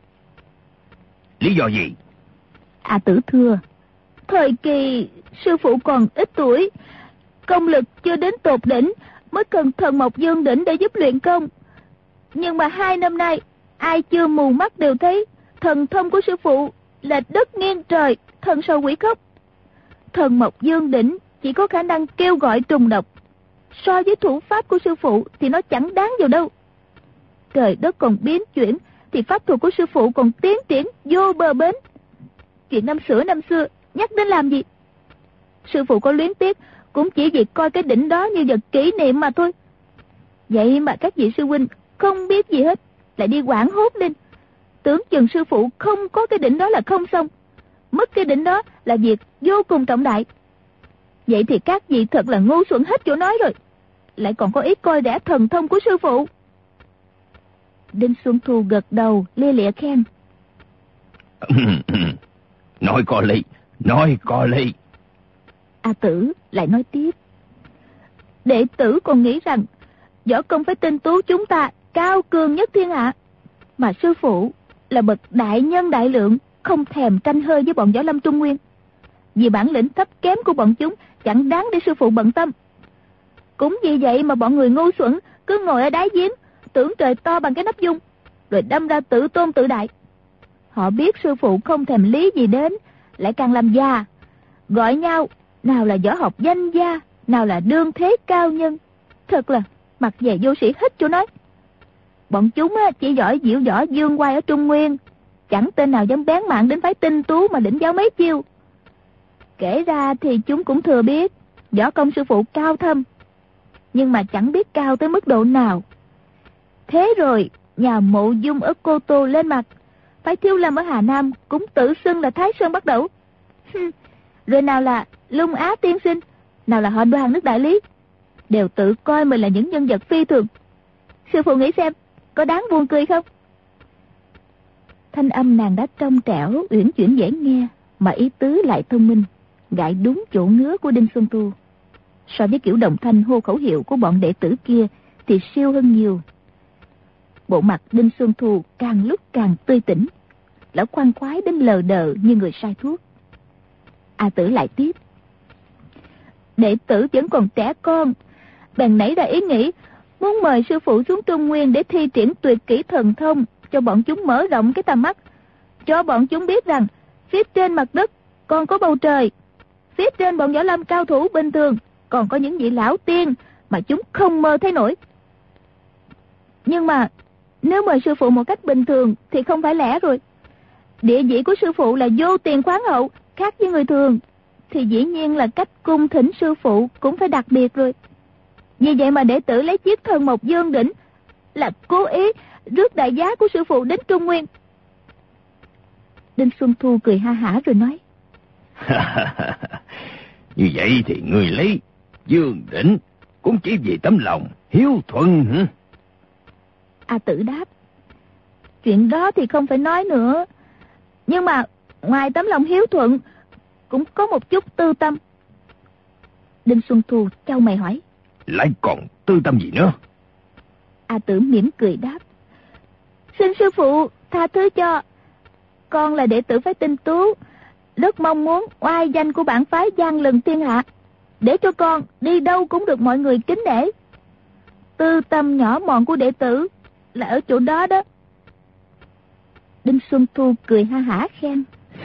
lý do gì? A Tử thưa: thời kỳ sư phụ còn ít tuổi, công lực chưa đến tột đỉnh, mới cần thần Mộc Dương Đỉnh để giúp luyện công. Nhưng mà hai năm nay, ai chưa mù mắt đều thấy thần thông của sư phụ là đất nghiêng trời, thần sầu quỷ khóc. Thần Mộc Dương Đỉnh chỉ có khả năng kêu gọi trùng độc, so với thủ pháp của sư phụ thì nó chẳng đáng vào đâu. Trời đất còn biến chuyển thì pháp thuật của sư phụ còn tiến triển vô bờ bến. Chuyện năm xưa năm xưa nhắc đến làm gì? Sư phụ có luyến tiếc cũng chỉ vì coi cái đỉnh đó như vật kỷ niệm mà thôi. Vậy mà các vị sư huynh không biết gì hết, lại đi quảng hốt lên, tưởng chừng sư phụ không có cái đỉnh đó là không xong, mất cái đỉnh đó là việc vô cùng trọng đại. Vậy thì các vị thật là ngu xuẩn hết chỗ nói rồi, lại còn có ý coi rẻ thần thông của sư phụ. Đinh Xuân Thu gật đầu lia lịa khen: nói có lý, nói có lý. A Tử lại nói tiếp: đệ tử còn nghĩ rằng võ công phải tinh tú chúng ta cao cường nhất thiên hạ, mà sư phụ là bậc đại nhân đại lượng, không thèm tranh hơi với bọn võ lâm Trung Nguyên. Vì bản lĩnh thấp kém của bọn chúng chẳng đáng để sư phụ bận tâm. Cũng vì vậy mà bọn người ngu xuẩn cứ ngồi ở đáy giếng, tưởng trời to bằng cái nắp dung, rồi đâm ra tự tôn tự đại. Họ biết sư phụ không thèm lý gì đến, lại càng làm già, gọi nhau nào là võ học danh gia, nào là đương thế cao nhân. Thật là mặt dày vô sĩ hết chỗ nói. Bọn chúng chỉ giỏi diễu võ dương oai ở Trung Nguyên, chẳng tên nào dám bén mạng đến phái tinh tú mà đỉnh giáo mấy chiêu. Kể ra thì chúng cũng thừa biết võ công sư phụ cao thâm, nhưng mà chẳng biết cao tới mức độ nào. Thế rồi nhà Mộ Dung ở Cô Tô lên mặt, phái Thiếu Lâm ở Hà Nam cũng tự xưng là Thái Sơn bắt đầu. Rồi nào là Lung Á tiên sinh, nào là họ Đoàn nước Đại Lý, đều tự coi mình là những nhân vật phi thường. Sư phụ nghĩ xem có đáng buồn cười không? thanh âm nàng đã trong trẻo, uyển chuyển dễ nghe, mà ý tứ lại thông minh, gãi đúng chỗ ngứa của Đinh Xuân Thu. So với kiểu đồng thanh hô khẩu hiệu của bọn đệ tử kia thì siêu hơn nhiều. Bộ mặt Đinh Xuân Thu càng lúc càng tươi tỉnh, lão khoan khoái đến lờ đờ như người sai thuốc. A Tử lại tiếp: đệ tử vẫn còn trẻ con, bèn nảy ra ý nghĩ muốn mời sư phụ xuống Trung Nguyên để thi triển tuyệt kỹ thần thông, cho bọn chúng mở rộng cái tầm mắt, cho bọn chúng biết rằng phía trên mặt đất còn có bầu trời, phía trên bọn võ lâm cao thủ bình thường còn có những vị lão tiên mà chúng không mơ thấy nổi. Nhưng mà nếu mời sư phụ một cách bình thường thì không phải lẽ rồi. Địa vị của sư phụ là vô tiền khoáng hậu, khác với người thường, thì dĩ nhiên là cách cung thỉnh sư phụ cũng phải đặc biệt rồi. Vì vậy mà đệ tử lấy chiếc thần mộc dương đỉnh là cố ý rước đại giá của sư phụ đến Trung Nguyên. Đinh Xuân Thu cười ha hả rồi nói: như vậy thì người lấy dương đỉnh cũng chỉ vì tấm lòng hiếu thuận hả? A Tử đáp: chuyện đó thì không phải nói nữa, nhưng mà ngoài tấm lòng hiếu thuận cũng có một chút tư tâm. Đinh Xuân Thu chau mày hỏi: lại còn tư tâm gì nữa? A Tử mỉm cười đáp: xin sư phụ tha thứ cho, con là đệ tử phái Tinh Tú, rất mong muốn oai danh của bản phái vang lừng thiên hạ, để cho con đi đâu cũng được mọi người kính nể. Tư tâm nhỏ mọn của đệ tử là ở chỗ đó đó. Đinh Xuân Thu cười ha hả khen: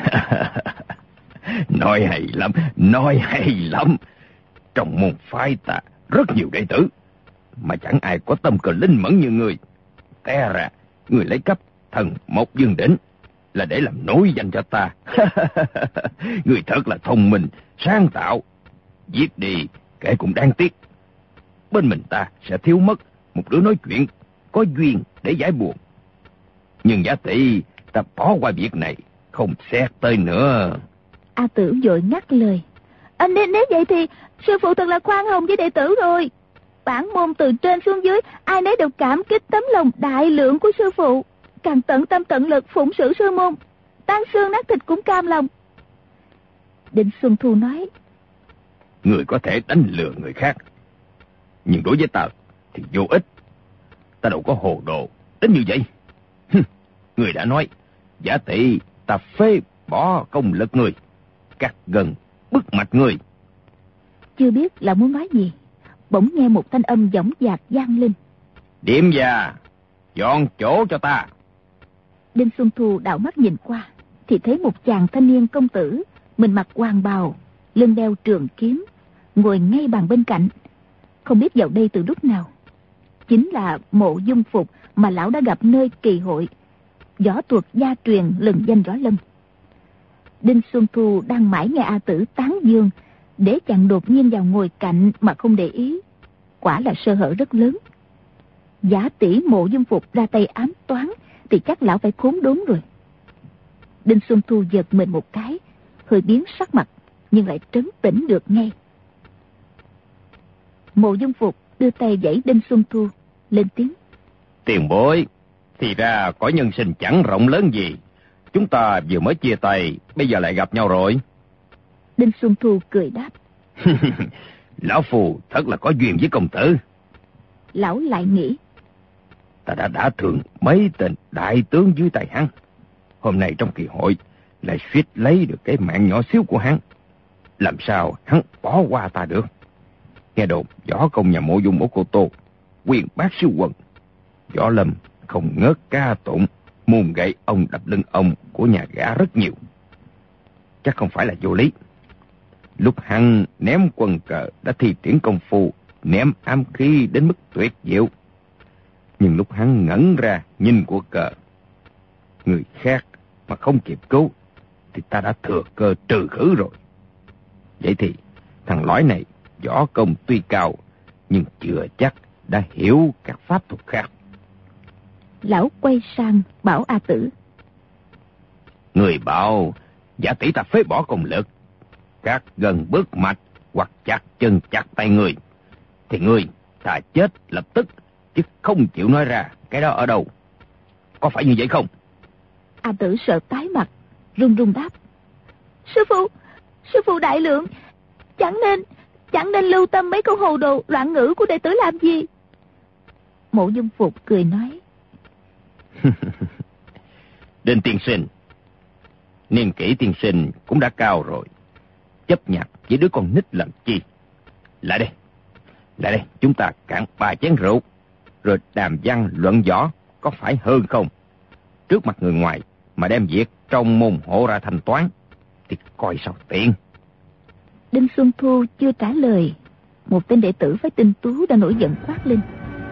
nói hay lắm, nói hay lắm. Trong môn phái ta rất nhiều đệ tử, mà chẳng ai có tâm cơ linh mẫn như người. Té ra người lấy cấp thần mộc dương đỉnh là để làm nổi danh cho ta. Người thật là thông minh, sáng tạo. Giết đi kẻ cũng đáng tiếc. Bên mình ta sẽ thiếu mất một đứa nói chuyện có duyên để giải buồn. Nhưng Giả Tỷ ta bỏ qua việc này, không xét tới nữa. A Tử vội ngắt lời: anh nếu, nếu vậy thì sư phụ thật là khoan hồng với đệ tử rồi. Bản môn từ trên xuống dưới ai nấy đều cảm kích tấm lòng đại lượng của sư phụ, càng tận tâm tận lực phụng sự sư môn, tan xương nát thịt cũng cam lòng. Đinh Xuân Thu nói: người có thể đánh lừa người khác, nhưng đối với ta thì vô ích. Ta đâu có hồ đồ đến như vậy. Người đã nói Giả Tỷ ta phê bỏ công lực người, cắt gần bức mạch người. Chưa biết là muốn nói gì, bỗng nghe một thanh âm dõng dạc vang lên: Điềm già, dọn chỗ cho ta. Đinh Xuân Thu đảo mắt nhìn qua, thì thấy một chàng thanh niên công tử, mình mặc hoàng bào, lưng đeo trường kiếm, ngồi ngay bàn bên cạnh. Không biết vào đây từ lúc nào. Chính là Mộ Dung Phục mà lão đã gặp nơi kỳ hội, võ thuật gia truyền lừng danh võ lâm. Đinh Xuân Thu đang mãi nghe A Tử tán dương, để chàng đột nhiên vào ngồi cạnh mà không để ý, quả là sơ hở rất lớn. Giả tỷ Mộ Dung Phục ra tay ám toán thì chắc lão phải khốn đốn rồi. Đinh Xuân Thu giật mình một cái, hơi biến sắc mặt, nhưng lại trấn tĩnh được ngay. Mộ Dung Phục đưa tay vẫy Đinh Xuân Thu, lên tiếng: Tiền bối, thì ra cõi nhân sinh chẳng rộng lớn gì. Chúng ta vừa mới chia tay, bây giờ lại gặp nhau rồi. Đinh Xuân Thu cười đáp: Lão phù thật là có duyên với công tử. Lão lại nghĩ: Ta đã đã thường mấy tên đại tướng dưới tay hắn, hôm nay trong kỳ hội lại suýt lấy được cái mạng nhỏ xíu của hắn. Làm sao hắn bỏ qua ta được? Nghe đồn võ công nhà Mộ Dung ở Cô Tô quyền bác siêu quần, võ lâm không ngớt ca tụng môn gậy ông đập lưng ông của nhà gã rất nhiều. Chắc không phải là vô lý. Lúc hắn ném quân cờ đã thi triển công phu ném ám khí đến mức tuyệt diệu, nhưng lúc hắn ngẩn ra nhìn của cờ, người khác mà không kịp cứu thì ta đã thừa cơ trừ khử rồi. Vậy thì thằng lõi này võ công tuy cao, nhưng chưa chắc đã hiểu các pháp thuật khác. Lão quay sang bảo A Tử: Người bảo Giả tỷ ta phế bỏ công lực, cắt gần bước mạch hoặc chặt chân chặt tay người, thì người thà chết lập tức, chứ không chịu nói ra cái đó ở đâu. Có phải như vậy không? A Tử sợ tái mặt, run run đáp: Sư phụ, sư phụ đại lượng, chẳng nên, chẳng nên lưu tâm mấy câu hồ đồ loạn ngữ của đệ tử làm gì. Mộ Dung Phục cười nói: Đinh tiên sinh, niên kỷ tiên sinh cũng đã cao rồi, chấp nhặt với đứa con nít làm chi? Lại đây, lại đây, chúng ta cạn ba chén rượu, rồi đàm văn luận võ, có phải hơn không? Trước mặt người ngoài mà đem việc trong môn hộ ra thanh toán, thì coi sao tiện. Đinh Xuân Thu chưa trả lời, một tên đệ tử phái Tinh Tú đã nổi giận quát lên: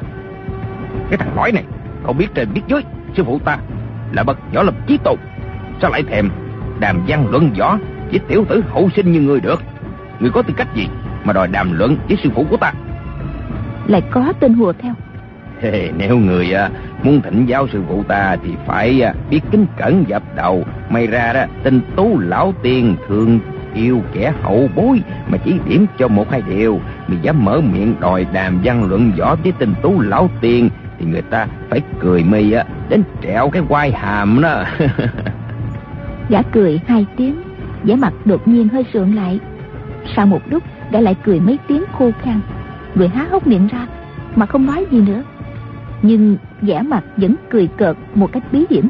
Cái thằng lõi này, không biết trên biết dưới, sư phụ ta là bậc võ lâm chí tôn, sao lại thèm đàm văn luận võ với tiểu tử hậu sinh như ngươi được? Ngươi có tư cách gì mà đòi đàm luận với sư phụ của ta? Lại có tên hùa theo: Hey, nếu người uh, muốn thỉnh giáo sư phụ ta thì phải uh, biết kính cẩn dập đầu. May ra đó, Tinh Tú lão tiên thường yêu kẻ hậu bối, mà chỉ điểm cho một hai điều. Mày dám mở miệng đòi đàm văn luận võ với Tinh Tú lão tiên thì người ta phải cười mày uh, đến trẹo cái quai hàm đó. Gã cười hai tiếng, vẻ mặt đột nhiên hơi sượng lại. Sau một lúc, gã lại cười mấy tiếng khô khan, người há hốc miệng ra mà không nói gì nữa, nhưng vẻ mặt vẫn cười cợt một cách bí hiểm.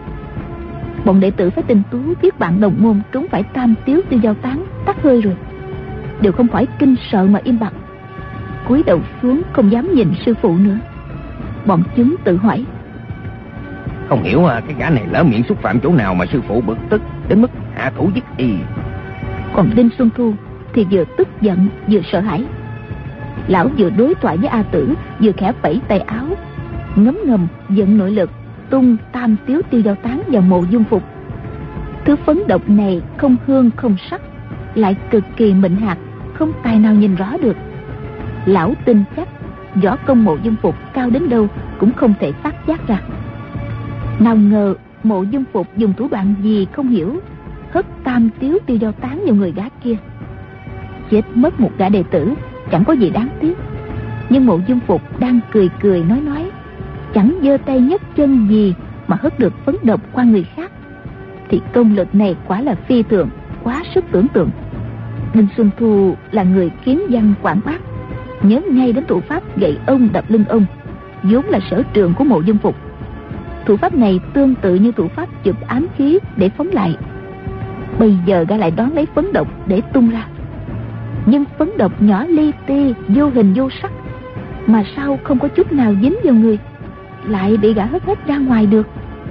Bọn đệ tử phái Tinh Tú biết bạn đồng môn trúng phải tam tiếu tiêu giao tán tắt hơi rồi, đều không khỏi kinh sợ mà im bặt, cúi đầu xuống không dám nhìn sư phụ nữa. Bọn chúng tự hỏi: Không hiểu à, cái gã này lỡ miệng xúc phạm chỗ nào mà sư phụ bực tức đến mức hạ thủ giết y. Còn Đinh Xuân Thu thì vừa tức giận vừa sợ hãi. Lão vừa đối thoại với A Tử, vừa khẽ vẫy tay áo, ngấm ngầm giận nội lực tung tam tiếu tiêu giao tán vào Mộ Dung Phục. Thứ phấn độc này không hương không sắc, lại cực kỳ mịn hạt, không tài nào nhìn rõ được. Lão tin chắc võ công Mộ Dung Phục cao đến đâu cũng không thể phát giác ra. Nào ngờ Mộ Dung Phục dùng thủ đoạn gì không hiểu, hất tam tiếu tiêu giao tán vào người gã kia. Chết mất một gã đệ tử chẳng có gì đáng tiếc, nhưng Mộ Dung Phục đang cười cười nói nói, chẳng giơ tay nhấc chân gì mà hất được phấn độc qua người khác, thì công lực này quả là phi thường, quá sức tưởng tượng. Đinh Xuân Thu là người kiến văn quảng bác, nhớ ngay đến thủ pháp gậy ông đập lưng ông, vốn là sở trường của Mộ Dung Phục. Thủ pháp này tương tự như thủ pháp chụp ám khí để phóng lại. Bây giờ gã lại đón lấy phấn độc để tung ra, nhưng phấn độc nhỏ li ti, vô hình vô sắc, mà sao không có chút nào dính vào người, lại bị gã hất hết ra ngoài được.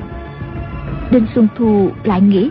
Đinh Xuân Thu lại nghĩ: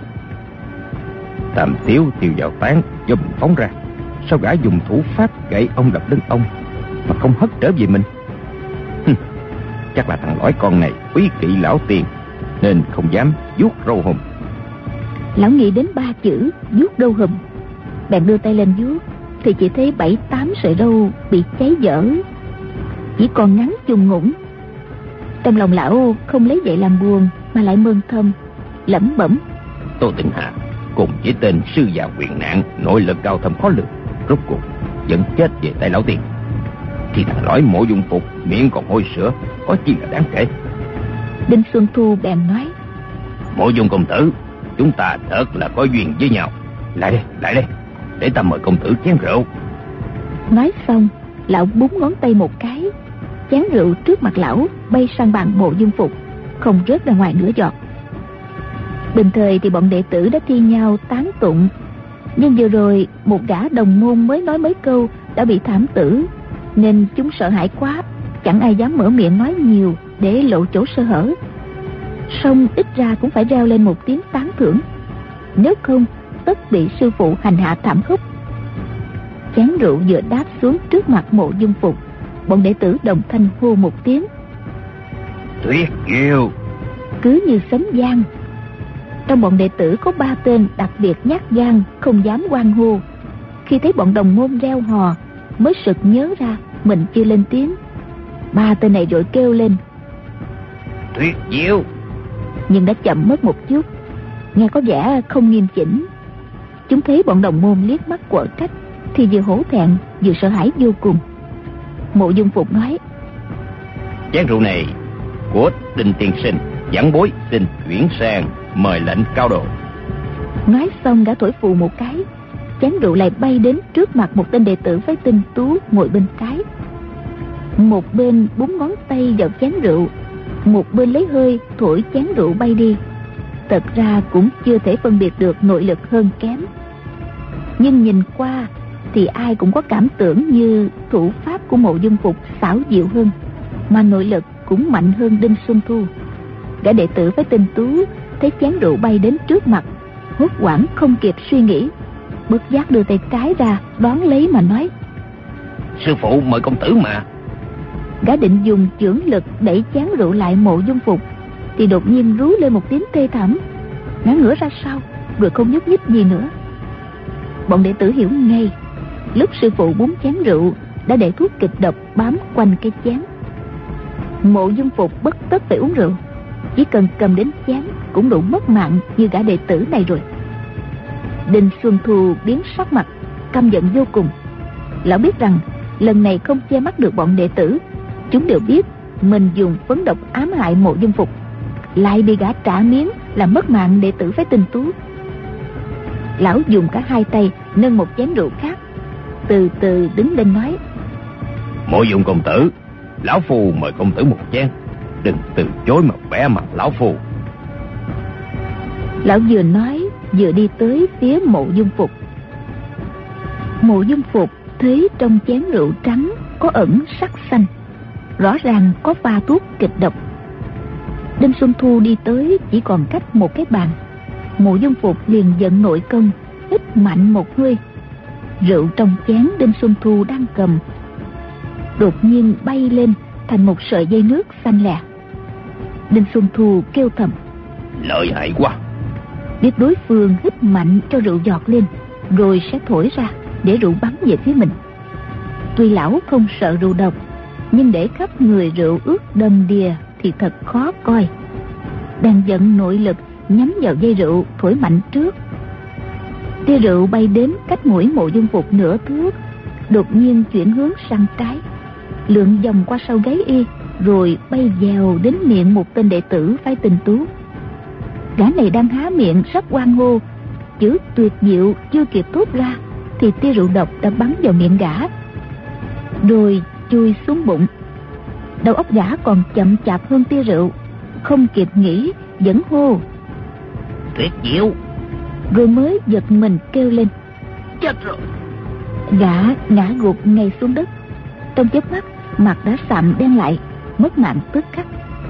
Tam tiếu tiêu vào tán do mình phóng ra, sao gã dùng thủ pháp gậy ông đập lưng ông mà không hất trở về mình? Hừm, chắc là thằng lõi con này quý kỵ lão tiền nên không dám vuốt râu hùm. Lão nghĩ đến ba chữ vuốt râu hùm, bèn đưa tay lên vuốt thì chỉ thấy bảy tám sợi râu bị cháy dở, chỉ còn ngắn chùng ngủng. Trong lòng lão không lấy vậy làm buồn, mà lại mừng thầm, lẩm bẩm: Tô Tịnh Hà cùng với tên sư già quyền nạn nội lực cao thâm khó lường, rốt cuộc vẫn chết về tay lão tiền. Khi thằng lõi Mộ Dung Phục miệng còn hôi sữa, có chi là đáng kể. Đinh Xuân Thu bèn nói: Mộ Dung công tử, chúng ta thật là có duyên với nhau. Lại đây, lại đây, để ta mời công tử chén rượu. Nói xong, lão búng ngón tay một cái, chén rượu trước mặt lão bay sang bàn Mộ Dung Phục, không rớt ra ngoài nửa giọt. Bình thời thì bọn đệ tử đã thi nhau tán tụng, nhưng vừa rồi một gã đồng môn mới nói mấy câu đã bị thảm tử, nên chúng sợ hãi quá, chẳng ai dám mở miệng nói nhiều để lộ chỗ sơ hở. Song ít ra cũng phải reo lên một tiếng tán thưởng, nếu không tất bị sư phụ hành hạ thảm khốc. Chén rượu vừa đáp xuống trước mặt Mộ Dung Phục, bọn đệ tử đồng thanh hô một tiếng: Tuyệt diệu! Cứ như sấm vang. Trong bọn đệ tử có ba tên đặc biệt nhát gan, không dám hoan hô. Khi thấy bọn đồng môn reo hò, mới sực nhớ ra mình chưa lên tiếng. Ba tên này vội kêu lên: Tuyệt diệu! Nhưng đã chậm mất một chút, nghe có vẻ không nghiêm chỉnh. Chúng thấy bọn đồng môn liếc mắt quở trách, thì vừa hổ thẹn vừa sợ hãi vô cùng. Mộ Dung Phục nói: Chén rượu này của Đinh tiên sinh, giảng bối xin chuyển sang mời lệnh cao độ. Nói xong gã thổi phù một cái, chén rượu lại bay đến trước mặt một tên đệ tử phái tinh tú ngồi bên cái. Một bên búng ngón tay vào chén rượu, một bên lấy hơi thổi chén rượu bay đi. Thật ra cũng chưa thể phân biệt được nội lực hơn kém, nhưng nhìn qua thì ai cũng có cảm tưởng như thủ pháp của Mộ Dung Phục xảo diệu hơn, mà nội lực cũng mạnh hơn Đinh Xuân Thu. Gã đệ tử với tinh tú thấy chén rượu bay đến trước mặt, hốt hoảng không kịp suy nghĩ, bất giác đưa tay trái ra đón lấy mà nói: Sư phụ mời công tử mà. Gã định dùng chưởng lực đẩy chén rượu lại Mộ Dung Phục, thì đột nhiên rú lên một tiếng thê thảm, ngã ngửa ra sau rồi không nhúc nhích gì nữa. Bọn đệ tử hiểu ngay, lúc sư phụ búng chén rượu đã để thuốc kịch độc bám quanh cái chén. Mộ Dung Phục bất tất phải uống rượu, chỉ cần cầm đến chén cũng đủ mất mạng như gã đệ tử này rồi. Đinh Xuân Thu biến sắc mặt, căm giận vô cùng. Lão biết rằng lần này không che mắt được bọn đệ tử, chúng đều biết mình dùng phấn độc ám hại Mộ Dung Phục, lại bị gã trả miếng làm mất mạng đệ tử phái tinh tú. Lão dùng cả hai tay nâng một chén rượu khác, từ từ đứng lên nói: Mộ Dung công tử, lão phu mời công tử một chén, đừng từ chối mà bẻ mặt lão phu. Lão vừa nói vừa đi tới phía Mộ Dung Phục. Mộ Dung Phục thấy trong chén rượu trắng có ẩn sắc xanh, rõ ràng có pha thuốc kịch độc. Đinh Xuân Thu đi tới chỉ còn cách một cái bàn. Mộ Dung Phục liền giận nội công, hít mạnh một hơi. Rượu trong chén Đinh Xuân Thu đang cầm đột nhiên bay lên thành một sợi dây nước xanh lè. Đinh Xuân Thu kêu thầm: Lợi hại quá. Biết đối phương hít mạnh cho rượu giọt lên, rồi sẽ thổi ra để rượu bắn về phía mình. Tuy lão không sợ rượu độc, nhưng để khắp người rượu ướt đầm đìa thì thật khó coi. Đang giận nội lực nhắm vào dây rượu thổi mạnh trước. Tia rượu bay đến cách mũi Mộ Dung Phục nửa thước, đột nhiên chuyển hướng sang trái, lượn vòng qua sau gáy y, rồi bay dèo đến miệng một tên đệ tử phái tinh tú. Gã này đang há miệng sắp oan hô, chữ tuyệt diệu chưa kịp thốt ra thì tia rượu độc đã bắn vào miệng gã, rồi chui xuống bụng. Đầu óc gã còn chậm chạp hơn tia rượu, không kịp nghĩ vẫn hô Tuyệt diệu, rồi mới giật mình kêu lên: Chết rồi. Gã ngã gục ngay xuống đất, trong chớp mắt mặt đã sạm đen lại, mất mạng tức khắc.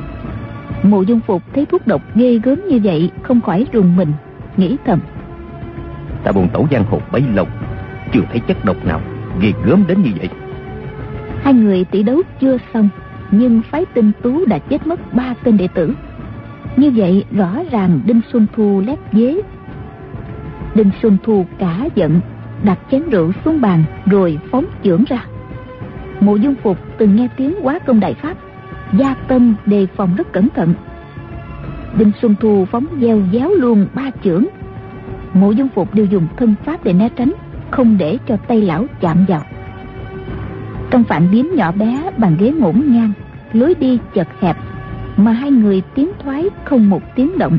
Mộ Dung Phục thấy thuốc độc ghê gớm như vậy không khỏi rùng mình, nghĩ thầm: Ta buồn tẩu giang hồ bấy lâu, chưa thấy chất độc nào ghê gớm đến như vậy. Hai người tỷ đấu chưa xong, nhưng phái tinh tú đã chết mất ba tên đệ tử. Như vậy rõ ràng Đinh Xuân Thu lép vế. Đinh Xuân Thu cả giận, đặt chén rượu xuống bàn rồi phóng chưởng ra. Mộ Dung Phục từng nghe tiếng Hóa Công Đại Pháp, gia tâm đề phòng rất cẩn thận. Đinh Xuân Thu phóng gieo giáo luôn ba chưởng. Mộ Dung Phục đều dùng thân pháp để né tránh, không để cho tay lão chạm vào. Trong phạm điếm nhỏ bé, bàn ghế ngổn ngang, lối đi chật hẹp, mà hai người tiến thoái không một tiếng động.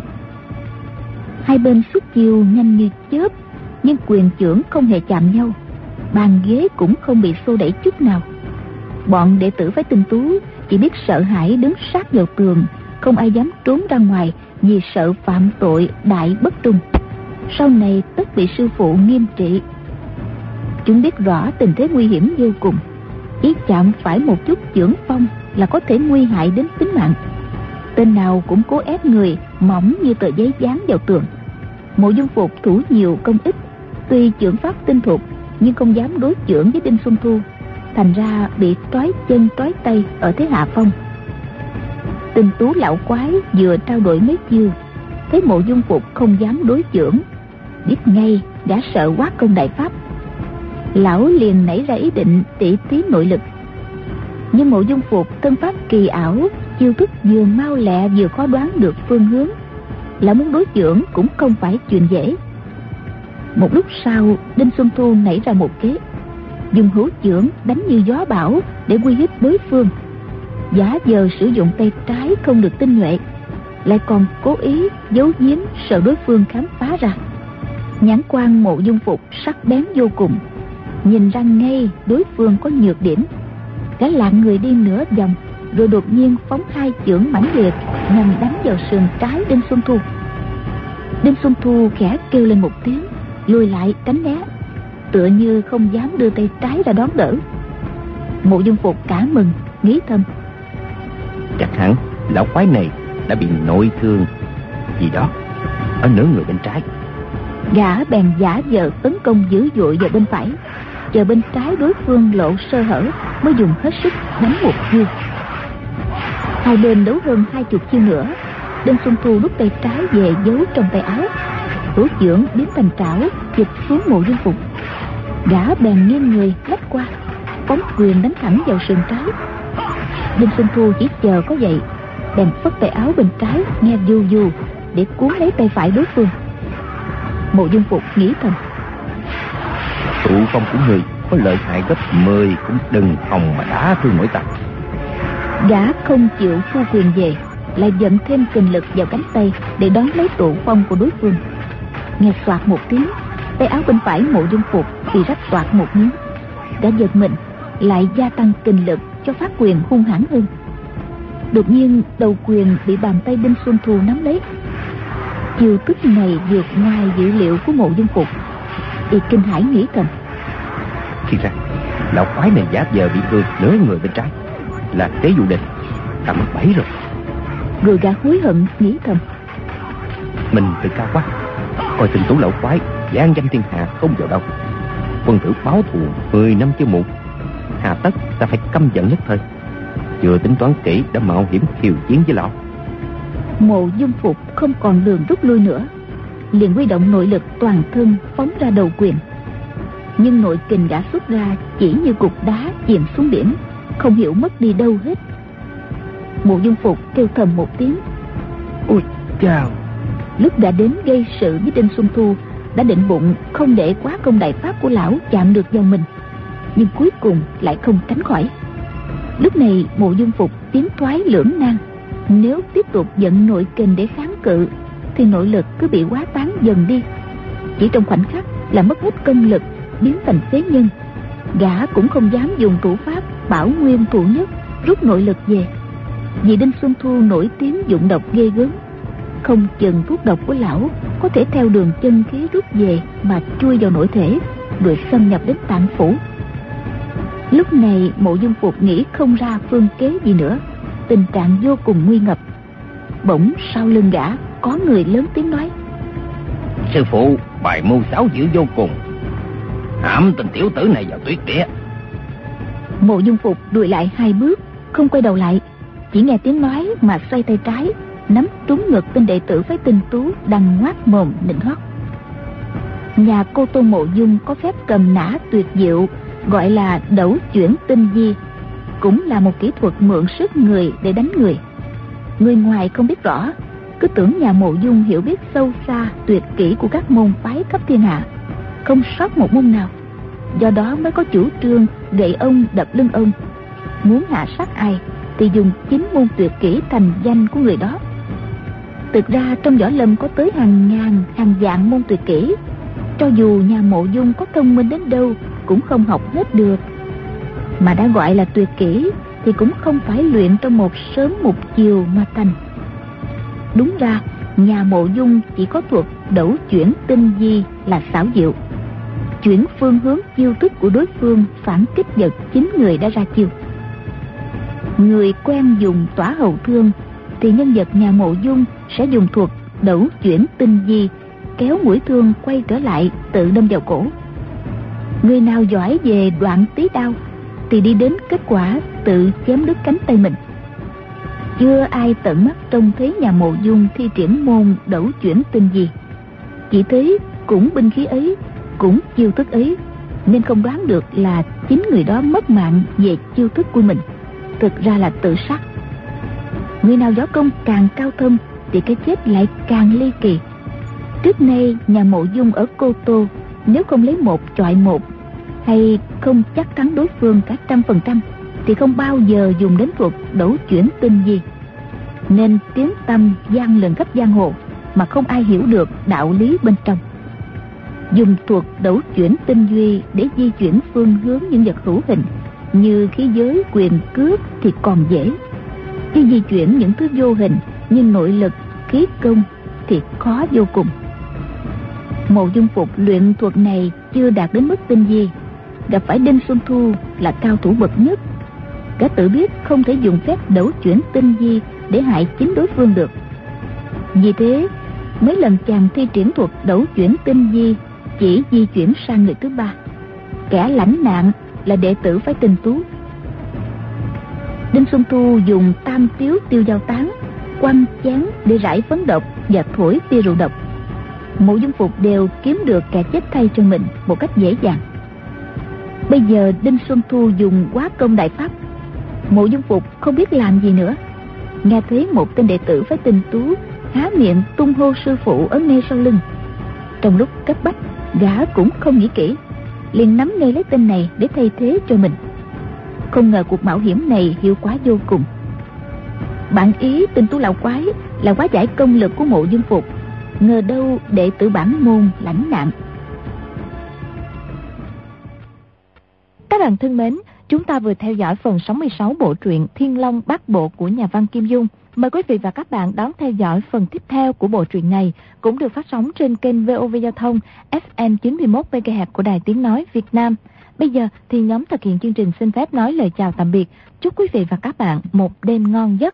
Hai bên xuất chiêu nhanh như chớp, nhưng quyền chưởng không hề chạm nhau, bàn ghế cũng không bị xô đẩy chút nào. Bọn đệ tử phái tinh tú chỉ biết sợ hãi đứng sát vào tường, không ai dám trốn ra ngoài vì sợ phạm tội đại bất trung, sau này tất bị sư phụ nghiêm trị. Chúng biết rõ tình thế nguy hiểm vô cùng, ý chạm phải một chút chưởng phong là có thể nguy hại đến tính mạng. Tên nào cũng cố ép người mỏng như tờ giấy dán vào tường. Mộ Dung Phục thủ nhiều công ít, tuy chưởng pháp tinh thục nhưng không dám đối chưởng với Đinh Xuân Thu, thành ra bị trói chân trói tay ở thế hạ phong. Tinh tú lão quái vừa trao đổi mấy chiêu, thấy Mộ Dung Phục không dám đối chưởng, biết ngay đã sợ Hóa Công Đại Pháp. Lão liền nảy ra ý định tỉ thí nội lực, nhưng Mộ Dung Phục thân pháp kỳ ảo, chiêu thức vừa mau lẹ vừa khó đoán được phương hướng, lão muốn đối chưởng cũng không phải chuyện dễ. Một lúc sau, Đinh Xuân Thu nảy ra một kế, dùng hữu chưởng đánh như gió bão để uy hiếp đối phương, giả vờ sử dụng tay trái không được tinh nhuệ, lại còn cố ý giấu giếm sợ đối phương khám phá ra. Nhãn quan Mộ Dung Phục sắc bén vô cùng, nhìn ra ngay đối phương có nhược điểm. Gã lạng người đi nửa vòng, rồi đột nhiên phóng hai chưởng mãnh liệt nhằm đánh vào sườn trái Đinh Xuân Thu. Đinh Xuân Thu khẽ kêu lên một tiếng, lùi lại tránh né, tựa như không dám đưa tay trái ra đón đỡ. Mộ Dung Phục cả mừng, nghĩ thầm: chắc hẳn lão quái này đã bị nội thương gì đó ở nửa người bên trái. Gã bèn giả vờ tấn công dữ dội vào bên phải, chờ bên trái đối phương lộ sơ hở mới dùng hết sức đánh một chiêu. Hai bên đấu hơn hai chục chiêu nữa, Đinh Xuân Thu rút tay trái về giấu trong tay áo, hữu chưởng biến thành trảo chụp xuống Mộ Dung Phục. Gã bèn nghiêng người lách qua, phóng quyền đánh thẳng vào sườn trái. Đinh Xuân Thu chỉ chờ có vậy, bèn phất tay áo bên trái nghe du du để cuốn lấy tay phải đối phương. Mộ Dung Phục nghĩ thầm: tụ phong của người có lợi hại gấp mười cũng đừng hòng mà đá thương nổi ta. Gã không chịu thu quyền về, lại dẫn thêm kình lực vào cánh tay để đón lấy tụ phong của đối phương. Nghe xoạt một tiếng, tay áo bên phải Mộ Dung Phục bị rách toạc một miếng. Gã giật mình, lại gia tăng kình lực cho phát quyền hung hãn hơn. Đột nhiên đầu quyền bị bàn tay Đinh Xuân Thu nắm lấy. Chiêu thức này vượt ngoài dữ liệu của Mộ Dung Phục. Y kinh hãi nghĩ thầm: thì ra lão quái này giả vờ bị thương nửa người bên trái, là kế dụ địch, ta mất bẫy rồi. Rồi gã hối hận nghĩ thầm: mình tự cao quá, coi tình tú lão quái gian danh thiên hạ không vào đâu. Quân tử báo thù mười năm chưa muộn, hà tất ta phải căm giận nhất thời. Chưa tính toán kỹ đã mạo hiểm khiêu chiến với lão. Mộ Dung Phục không còn đường rút lui nữa, liền huy động nội lực toàn thân phóng ra đầu quyền. Nhưng nội kình gã xuất ra chỉ như cục đá chìm xuống biển, không hiểu mất đi đâu hết. Mộ Dung Phục kêu thầm một tiếng: ôi chào! Lúc đã đến gây sự với Đinh Xuân Thu, đã định bụng không để quá công đại pháp của lão chạm được vào mình, nhưng cuối cùng lại không tránh khỏi. Lúc này Mộ Dung Phục tiến thoái lưỡng nan. Nếu tiếp tục dẫn nội kình để kháng cự thì nội lực cứ bị quá tán dần đi, chỉ trong khoảnh khắc là mất hết công lực, biến thành phế nhân. Gã cũng không dám dùng thủ pháp bảo nguyên thủ nhất rút nội lực về, vì Đinh Xuân Thu nổi tiếng dụng độc ghê gớm, không chừng thuốc độc của lão có thể theo đường chân khí rút về mà chui vào nội thể, rồi xâm nhập đến tạng phủ. Lúc này Mộ Dung Phục nghĩ không ra phương kế gì nữa, tình trạng vô cùng nguy ngập. Bỗng sau lưng gã có người lớn tiếng nói: sư phụ bài mưu xảo dữ vô cùng, hãm tình tiểu tử này vào tuyệt địa. Mộ Dung Phục lùi lại hai bước, không quay đầu lại, chỉ nghe tiếng nói mà xoay tay trái nắm trúng ngực tên đệ tử phái Tinh Tú đang ngoác mồm nịnh hót. Nhà cô Tô Mộ Dung có phép cầm nã tuyệt diệu, gọi là đẩu chuyển tinh di, cũng là một kỹ thuật mượn sức người để đánh người. Người ngoài không biết rõ, cứ tưởng nhà Mộ Dung hiểu biết sâu xa tuyệt kỹ của các môn phái khắp thiên hạ, không sót một môn nào. Do đó mới có chủ trương gậy ông đập lưng ông, muốn hạ sát ai thì dùng chính môn tuyệt kỹ thành danh của người đó. Thực ra trong võ lâm có tới hàng ngàn hàng vạn môn tuyệt kỹ, cho dù nhà Mộ Dung có thông minh đến đâu cũng không học hết được. Mà đã gọi là tuyệt kỹ thì cũng không phải luyện trong một sớm một chiều mà thành. Đúng ra nhà Mộ Dung chỉ có thuật đẩu chuyển tinh di là xảo diệu, chuyển phương hướng chiêu thức của đối phương phản kích vào chính người đã ra chiêu. Người quen dùng tỏa hầu thương thì nhân vật nhà Mộ Dung sẽ dùng thuật đẩu chuyển tinh di, kéo mũi thương quay trở lại tự đâm vào cổ. Người nào giỏi về đoạn tí đao thì đi đến kết quả tự chém đứt cánh tay mình. Chưa ai tận mắt trông thấy nhà Mộ Dung thi triển môn đẩu chuyển tinh di, chỉ thấy cũng binh khí ấy, cũng chiêu thức ấy, nên không đoán được là chính người đó mất mạng về chiêu thức của mình, thực ra là tự sát. Người nào võ công càng cao thâm thì cái chết lại càng ly kỳ. Trước nay nhà Mộ Dung ở Cô Tô nếu không lấy một chọi một, hay không chắc thắng đối phương cả trăm phần trăm, thì không bao giờ dùng đến thuật đẩu chuyển tinh di. nên tiếng tăm vang lừng khắp giang hồ mà không ai hiểu được đạo lý bên trong. Dùng thuật đấu chuyển tinh duy để di chuyển phương hướng những vật hữu hình như khí giới, quyền cước thì còn dễ, chứ di chuyển những thứ vô hình như nội lực, khí công thì khó vô cùng. Mộ Dung Phục luyện thuật này chưa đạt đến mức tinh vi, gặp phải Đinh Xuân Thu là cao thủ bậc nhất, cả tự biết không thể dùng phép đấu chuyển tinh vi để hại chính đối phương được. Vì thế mấy lần chàng thi triển thuật đấu chuyển tinh vi chỉ di chuyển sang người thứ ba, kẻ lãnh nạn là đệ tử phái Tinh Tú. Đinh Xuân Thu dùng tam tiếu tiêu giao tán, quăng chén để rải phấn độc và thổi tia rượu độc. Mộ Dung Phục đều kiếm được kẻ chết thay cho mình một cách dễ dàng. Bây giờ Đinh Xuân Thu dùng quá công đại pháp, Mộ Dung Phục không biết làm gì nữa. Nghe thấy một tên đệ tử phái Tinh Tú há miệng tung hô sư phụ ở ngay sau lưng. Trong lúc cấp bách, gã cũng không nghĩ kỹ, liền nắm ngay lấy tên này để thay thế cho mình. Không ngờ cuộc mạo hiểm này hiệu quả vô cùng. Bản ý Tinh Tú lão quái là hóa giải công lực của Mộ Dung Phục, ngờ đâu đệ tử bản môn lãnh nạn. Các bạn thân mến, chúng ta vừa theo dõi phần sáu mươi sáu bộ truyện Thiên Long Bát Bộ của nhà văn Kim Dung. Mời quý vị và các bạn đón theo dõi phần tiếp theo của bộ truyện này, cũng được phát sóng trên kênh vê o vê Giao thông ép em chín mươi mốt mê ga héc của Đài Tiếng Nói Việt Nam. Bây giờ thì nhóm thực hiện chương trình xin phép nói lời chào tạm biệt. Chúc quý vị và các bạn một đêm ngon giấc.